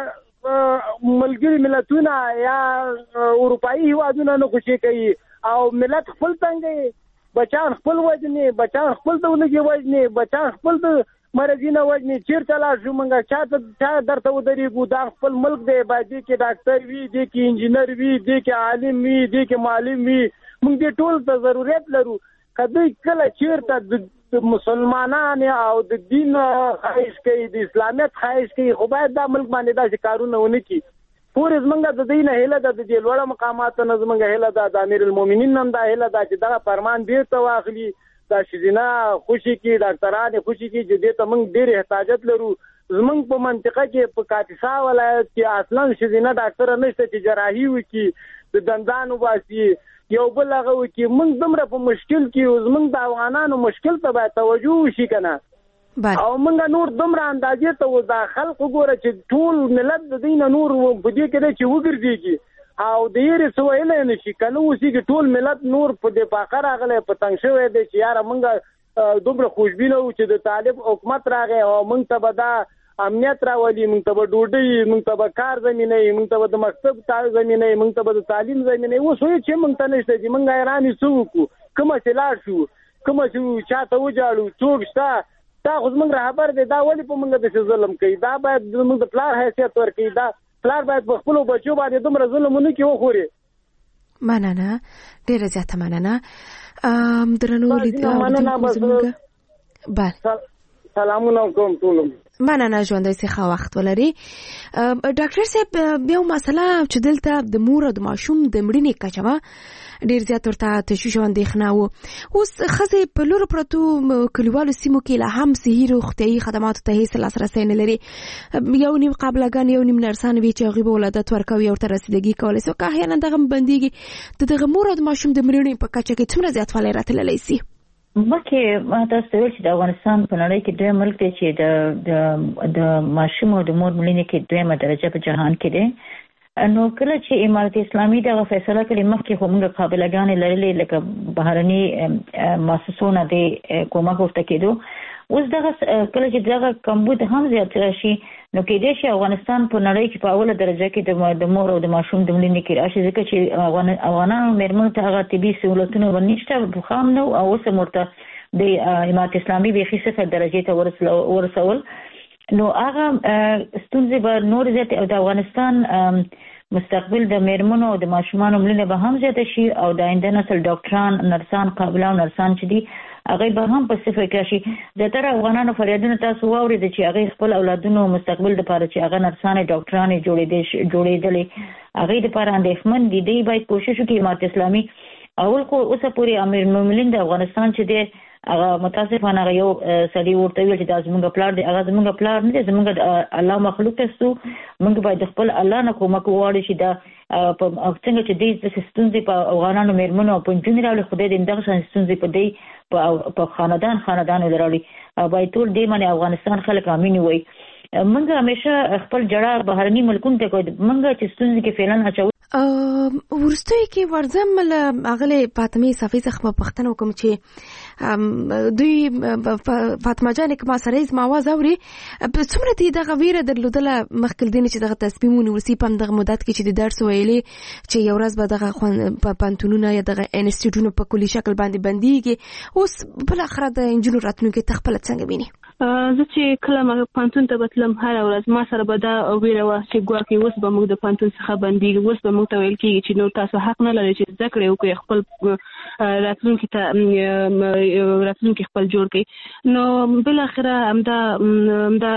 باندې ملګری ملتونه یا اروپایي هیوادونه نه خوشي کوي او ملت خپل څنګه بچان خپل وجني بچان خپل دولګي وجني بچان خپل د مرزینه وجني چیرته لا شو منګه چاته چا درته ودرېږو دا خپل ملک دی باید کې ډاکټر وي دی کې انجینر وي دی کې عالم وي دی کې معلم وي موږ دې ټول ته ضرورت لرو کدی کله چیرته د مسلمانانو او د دین خواهش کوي د اسلامیت خواهش کوي خو باید دا ملک باندې داسې کارونه ونه کړي پورې زمونږ د دې نه هیله ده د دې لوړه مقاماتو نه زمونږ هیله ده د امیر المؤمنین هم دا هیله ده چې دغه فرمان بیرته واخلي دا ښځینه خوشي کړي ډاکټران خوشي کړي چې دې ته موږ ډېر احتیاجات لرو زمونږ په منطقه کې په کاپیسا ولایت کې اصلا ښځینه ډاکټره نشته چې جراحي وکړي د دندانو باسي یو بل هغه وکړي موږ دومره په مشکل کې یو زموږ د افغانانو مشکل ته باید توجه وشي که نه او موږ نور دومره اندازې ته دا خلق وګوره چې ټول ملت د دوی نه نور په دې کې دی چې وګرځېږي او د یېرې څه ویلی نه شي که نه اوسېږي ټول ملت نور په دې پاقه راغلی په تنګ شوی دی چې یاره موږ دومره خوشبینه وو چې د طالب حکومت راغی او موږ ته به دا امنیت راولي موږ ته به ډوډۍ موږ ته به کار زمینه موږ ته به د مکتب زمینه موږ ته به د تعلیم زمینه اوس وایي چې موږ ته نشته دي موږ حیران یو څه وکړو کومه چې لاړ شو کومه چې چا ته وجاړو څوک شته دا خو زموږ رهبر دی دا ولې په موږ داسې ظلم کوي دا باید زموږ د پلار حیثیت ورکوي دا پلار باید په خپلو بچو باندې دومره ظلم ونه کړي وخوري مننه ډیره زیاته مننه ام درنو لیدونکو بله سلامونه کوم ټول مننه ژوندۍ څخه وخت ولري ډاکټر صاحب یو مسله چې دلته د مور او د ماشوم د مړینې کچه ډیر زیات ورته تشویش او اندېښنه و. اوس ښځې په لوړو پرتو کلیوالو سیمو کې لا هم صحي روغتیایي خدماتو ته هیڅ لاسرسی نه لري. یو نیم قابلهګان یو نیم نرسان وي چې هغوی به ولادت ورکوي او ورته رسیدګي کولی شي، که احیانا دغه بندېږي د دغه مور او د ماشوم د مړینې په کچه کې څومره زیاتوالی راتللی شي؟ مخکې ما تاسو ته ویل چې د افغانستان په نړۍ کې دویم ملک دی چې د د ماشوم او د مور مړینې کې دویمه درجه په جهان کې دی. نو کله چې امارت اسلامي دغه فیصله کړې مخکې خو موږ قابلهګانې لرلې لکه بهرني مؤسسو نه د کومک ورته کېدو. اوس دغه کله چې دغه کمبود هم زیات راشي نو کېدای شي افغانستان په نړۍ کې په اوله درجه کې د مور او د ماشوم د مړینې کې راشي، ځکه چې افغانانو مېرمنو ته هغه طبي سهولتونه ورنشته پخوا هم نه او اوس هم ورته د امارت اسلامي بیخي صفر درجې ته ورسول. نو هغه ستونزې به نور زیاتې او د افغانستان مستقبل د مېرمنو او د ماشومانو مړینه به هم زیاته شي او د آینده نسل ډاکټران، نرسان، قابله او نرسان چې دي هغه به هم په صفر کې راشي. زیاتره افغانانو فریادونه تاسو واورېدل چې هغه خپل اولادونو مستقبل لپاره چې هغه نرسانې ډاکټرانې جوړېدلې هغه لپاره اندېښمن دي. دی باید کوشش وکړي امارت اسلامي اول خو اوسه پورې امیر المؤمنین د افغانستان چې دی هغه متاسفانه هغه یو سړي ورته ویل چې دا زموږ پلار دی، هغه زموږ پلار نه دی، زموږ د الله مخلوق یستو، موږ باید خپل الله نه کومک وغواړو چې دا په څنګه چې دې ستونزې په افغانانو مېرمنو او په نجونو راوړي، خدای دې همدغه شان ستونزې په دې په خاندان خاندانو راوړي. باید ټول دې باندې افغانستان خلک امین وي. موږ همیشه خپل جړه بهرني ملکونو ته کوو، موږ چې ستونزې کې فعلا اچوو. ورستوي کې ورځم له اغلې فاطمه صافي څخه پوښتنه وکم چې دوی فاطمه جان کما سره زما आवाज اوري څومره دې دغه ویره درلودله مخکې دین چې دغه تصمیمونه ورسي په دغه مدت کې چې د درس ویلي چې یو ورځ به دغه په پانتونونه یا دغه انسټیټیوټونو په کلی شکل باندې بنديږي. اوس بل اخر د انجینر راتلونکي تخپل څنګه ویني؟ زه چې کله ما پانتون ته بتلم هر ورځ ما سره به دا ویره وه چې ګواکې اوس به موږ د پانتون څخه بندېږو، اوس به موږ ته ویل کېږي چې نو تاسو حق نه لرئ چې زده کړې وکړئ، خپل راتلونکي ته راتلونکي خپل جوړ کړئ. نو بالاخره همدا همدا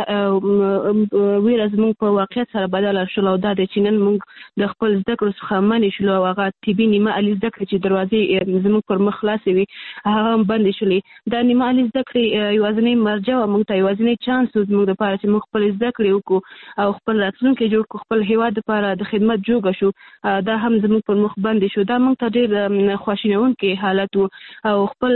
ویره زموږ په واقعیت سره بدله شوله او دا دی چې نن موږ د خپل زده کړو څخه منې شولو او هغه طبي نیمه علي زده کړې چې دروازې زموږ پر مخ خلاصې وي هغه هم بندې شولې. دا نیمه علي زده کړې یوازینۍ مرجع وه موږ ته، یوازینۍ چانس و زموږ دپاره چې موږ خپل زده کړې وکړو او خپل راتلونکی جوړ کړو، خپل هېواد دپاره د خدمت جوګه شو. دا هم زموږ پر مخ بندې شو. دا موږ ته ډېر خواشینونکی حالت و او خپل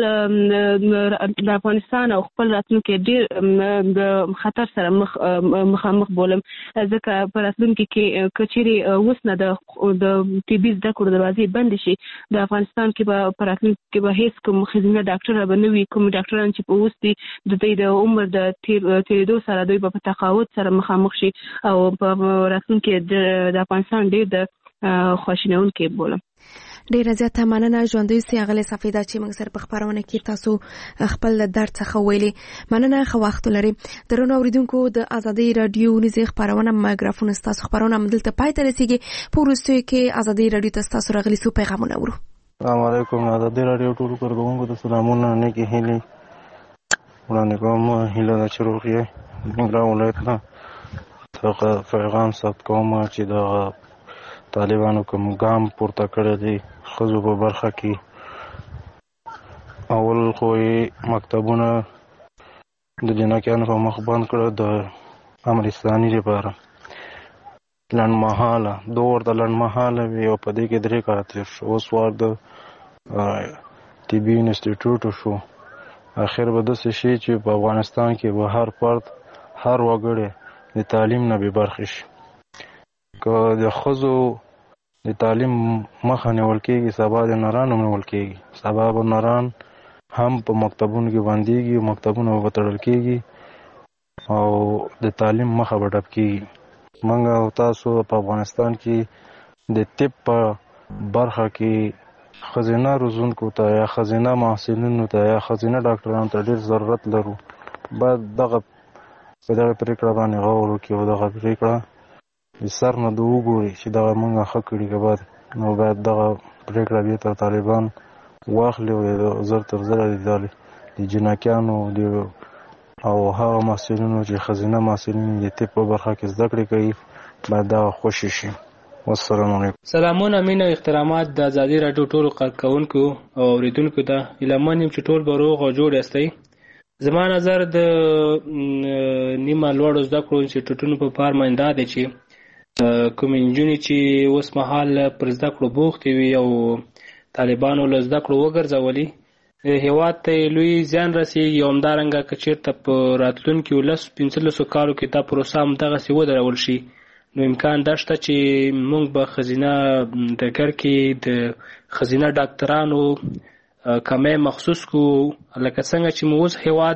د افغانستان او خپل راتلونکی ډېر د خطر سره مخ مخامخ بولم، ځکه په راتلونکي کې که چیرې اوس نه د طبي زده کړو دروازې بندې شي د افغانستان کې به په راتلونکي کې به هېڅ کوم ښځینه ډاکټره به نه وي. کوم ډاکټران چې په اوس دي د دوی د عمر د تېرېدو سره دوی به په تقاعد سره مخامخ شي او په راتلونکي د افغانستان ډېر د خواشینونکی بولم. ډیره زیاته مننه ژوندۍ سي اغلې صفیده چې موږ سره په خبرونه کې تاسو خپل درد څخه ویلي. مننه خو وخت لري. درنو اوریدونکو د ازادي رادیو نيزه خبرونه مایکروفون تاسو خبرونه مدلته پای ته رسیدي. پورستوي کې ازادي رادیو تاسو راغلي سو پیغامونه ورو. السلام علیکم. ازادي رادیو ټول کارکونکو ته سلامونه نه کې هلي وړاندې کوم. هیله ده چې روغ موږ ولایت نه څنګه پیغام ثبت کوم چې د طالبانو کوم ګام پورته کړی دی ښځو په برخه کې. اول خو یې مکتبونه د جنکیانو په مخ بند کړه د امر اسلامي لپاره لنډمهاله دو ورته لنډمهاله وي او په دې کې درې کاله تېر شو. اوس وار د طبي انسټیټیوټ شو. اخر به داسې شي چې په افغانستان کې به هر فرد هر وګړی د تعلیم نه بې برخې شي. که د ښځو د تعلیم مخه نیول کېږي سبا د نرانو نیول کېږي. سبا به نران هم په مکتبونو کې بندېږي، مکتبونه به تړل کېږي او د تعلیم مخه به ډپ کېږي. موږ او تاسو په افغانستان کې د طب په برخه کې ښځینه روزونکو ته یا ښځینه محصلینو ته یا ښځینه ډاکټرانو ته ډېر ضرورت لرو. باید دغه په دغه پرېکړه باندې غور وکړي او دغه پرېکړه د سر نه د وګوري چې دغه موږ ښه کړي که بد. نو باید دغه پریکړه بیرته طالبان واخلي او زر تر زره د جنکیانو او هغه محصلینو چې ښځینه محصلین د طب په برخه کې زده کړې کوي باید دغه خوشي شي. والسلام علیکم. سلامونه مینه او احترامات د ازادي راډیو ټولو کارکونکو او اوریدونکو ته. هیله من یم چې ټول به روغ او جوړ یاستئ. زما نظر د نیمه لوړو زده کړو انسټیټوټونو په پار باندې دا دی چې کومې نجونې چې اوس مهال پر زده کړو بوختې وي او طالبانو له زده کړو وګرځولي، هېواد ته یې لوی زیان رسېږي. او همدارنګه که چېرته په راتلونکي لسو پنځلسو کالو کې دا پروسه همدغسې ودرول شي، نو امکان دا شته چې موږ به ښځینه ډګر کې د ښځینه ډاکټرانو کمی مخصوص کو، لکه څنګه چې مو اوس هېواد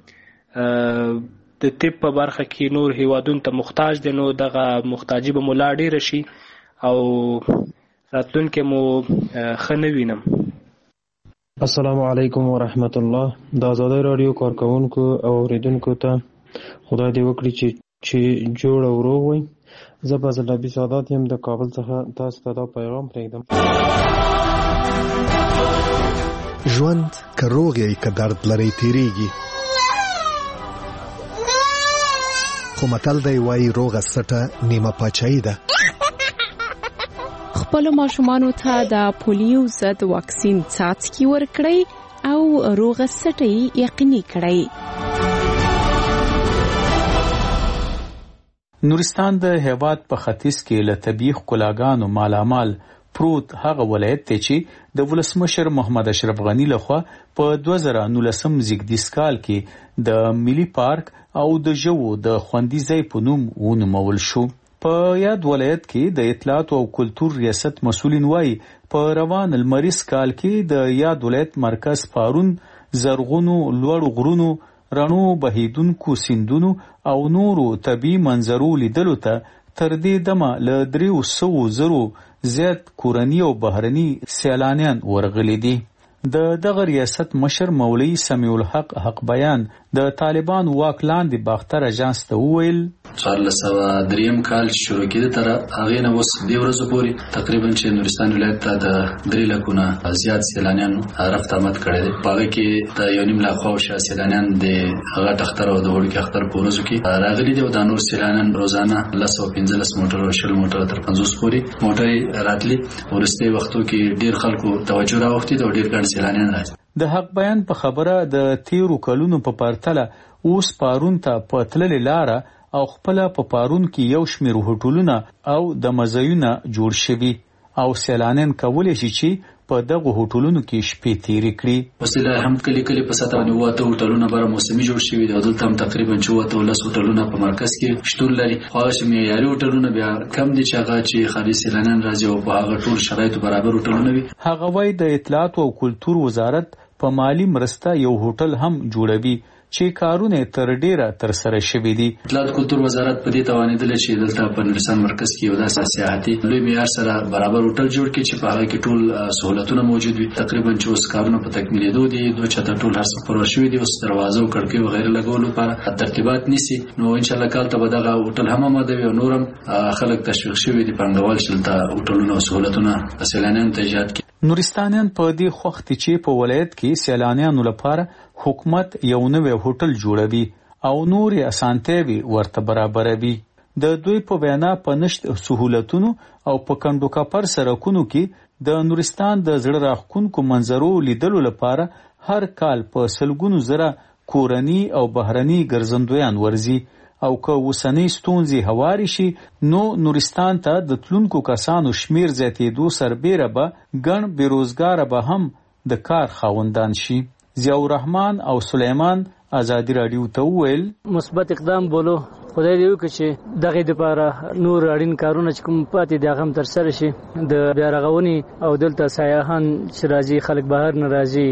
د طب په برخه کې نور هېوادونو ته محتاج دی، نو دغه محتاجي به مو لا ډېره شي او راتلونکی مو ښه نه وینم. السلام علیکم ورحمت الله. د ازادي راډیو کارکونکو او اوریدونکو ته خدای دې وکړي چې چې جوړ او روغ وي. زه فضل نبی سعادت یم د کابل څخه تاسو ته دا پیغام پرېږدم. ژوند که روغ یې که درد لري تیریږي، خو متل دی وایي روغه سټه نیمه پاچاهي ده. خپل ماشومانو ته د پولیو ضد واکسین څاڅکي ورکړئ او روغه سټه یقیني کړئ. نورستان د هیواد په ختیځ کې له طبیعي ښکلاګانو مالامال پروت هغه ولایت دی چې د ولسمشر محمد اشرف غني لخوا په دوه زره نولسم زیږدیز کال کې د ملي پارک او د ژوو د خوندي ځای په نوم ونومول شو. په یاد ولایت کې د اطلاعات او کلتور ریاست مسؤلین وایي په روان المریض کال کې د یاد ولایت مرکز پارون زرغونو لوړو غرونو، رڼو بهیدونکو سیندونو او نورو طبیعي منظرو لیدلو ته تر دې دمه له دریو سوو زرو زیات کورني او بهرني سیلانیان ورغلي دي. د دغه ریاست مشر مولوي سمیع الحق حق بیان د طالبان واک لاندې باختر اژانس ته وویل څوارلس سوه دریم کال چې شروع کېده تر هغې نه اوس دې ورځو پورې تقریبا چې نورستان ولایت ته د درې لکونه زیات سیلانیانو رفت آمد کړی دی. په هغې کې د یو نیم لاخ خواوشا سیلانیان د غټ اختر او د وړوکي اختر په ورځو کې راغلي دي او دا نور سیلانیان روزانه لس سوه پنځلس موټر او شل موټره تر پنځوس پورې موټرې راتلي. وروستي وختو کې ډېر خلکو توجه راوښتې ده او ډېر ګڼ سیلانیان راځي. د حق بیان په خبره د تیرو کلونو په پرتله اوس پارون ته په تللې لاره او خپل په پارون کې یو شمېر هوټلونه او د مزایونه جوړ شوي او سیلانیان کولی شي چې په دغه هوټلونو کې شپې تیرې کړي. وسیله هم کلی کلی په سطح باندې واته هوټلونه بره موسمي جوړ شوي دي او دلته هم تقریبا چې واته ولس هوټلونه په مرکز کې شتون لري. خو هغه چې معیاري هوټلونه بیا کم دي چې هغه چې خارجي سیلانیان راځي او په هغه ټول شرایطو برابر هوټلونه وي. هغه وایي د اطلاعات او کلتور وزارت په مالی مرسته یو هوټل هم جوړوي چې کارونه تر ډیره تر سره شوي دي. اطلاعات کلتور وزارت په دې توانیدل چې دلته په نورستان مرکز کې یو داسې سیاحتي لوی معیار سره برابر هوټل جوړ کړي چې په هغه کې ټول سہولتونه موجود وي. تقریبا چې اوس کارونه په تکمیلېدو دي، دوه چته ټول هر څه پرور شوي دي، اوس دروازه او کړکۍ وغیره لګولو لپاره ترتیبات نیسي. نو ان شاء الله کال ته به دغه هوټل هم آماده وي او نور هم خلک تشویق شوي دي پانګوال چې دلته هوټلونه او سہولتونه سیلانیانو ته ایجاد کړي. نورستانیان په دې خوښ دي چې په ولایت کې سیلانیانو لپاره حکومت یو نوی هوټل جوړوي او نورې اسانتیاوې ورته برابروي. د دوی په وینا په نشت سهولتونو او په کندو کپر سرکونو کې د نورستان د زړه راښکونکو منظرو لیدلو لپاره هر کال په سلګونو زره کورني او بهرني ګرځندویان ورځي او که اوسنۍ ستونزې هوارې شي نو نورستان ته د تلونکو کسانو شمیر زیاتېدو سربیره به ګڼ بېروزګاره به هم د کار خاوندان شي. ضیاء الرحمن او سلیمان ازادي راډیو ته وویل مثبت اقدام بولو خدای دې وکړي چې دغه لپاره نور اړین کارونه چې کوم پاتې دي هغه هم ترسره شي. د بیا رغونې او دلته سیاحان چې راځي، خلک بهر نه راځي،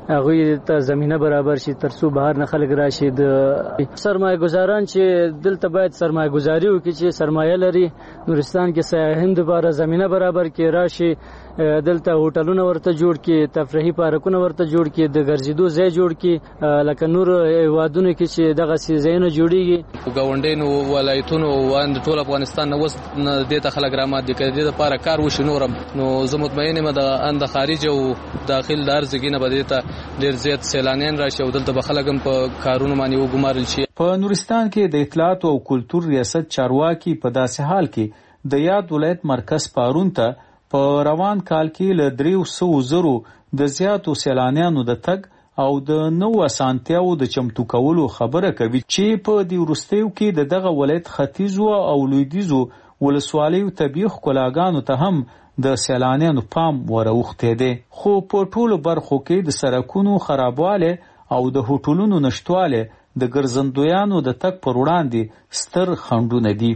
هغه ته زمينه برابر شي ترڅو بهر نه خلک راشي. د سرمایه گزاران چې دلته باید سرمایه گزاري وکړي چې سرمایه لري نورستان کې سیاحین لپاره زمينه برابر کې راشي، دلته هوټلونه ورته جوړ کې، تفریحي پارکونه ورته جوړ کې، د ګرځېدو ځای جوړ کې، لکه نور هیوادونو کې چې دغه ځایونه جوړیږي. ګاونډینو ولایتونو وان ټول افغانستان نو وس د ته خلک رامات دي کړي د لپاره کار وشي نورم نو زه مطمئن یم د اند خارج او داخل دارزګینه بده ته ډیر زیات سیلانیان راشي او دلته بخلګم په کارونو باندې وګمارل شي. په نورستان کې د اطلاعات او کلتور ریاست چارواکي په داسې حال کې د یاد ولایت مرکز پارون ته په روان کال کې له دریو سوو زرو د زیاتو سیلانیانو د تګ او د نو اسانتیاو د چمتو کولو خبره کوي چې په دې وروستیو کې د دغه ولایت ختیځو او لویدیځو ولسوالیو طبیعي ښکلاګانو ته هم د سیلانیانو پام وروخته دي. خو په ټولو برخو کې د سړکونو خرابواله او د هوټلونو نشټواله د ګرځندویانو د تګ پر وړاندې ستر خنډونه دي.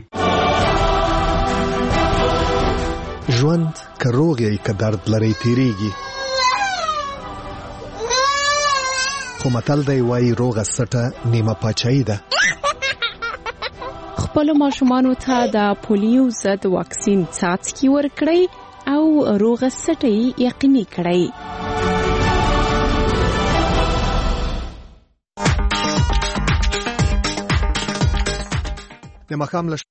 ژوند که روغ یې که درد لري تیریږي، خو متل دی وایي روغه سټه نیمه پاچاهي ده. خپلو ماشومانو ته د پولیو ضد واکسین څاڅکي ورکړئ او روغه سټه یقیني کړئ. د ماښام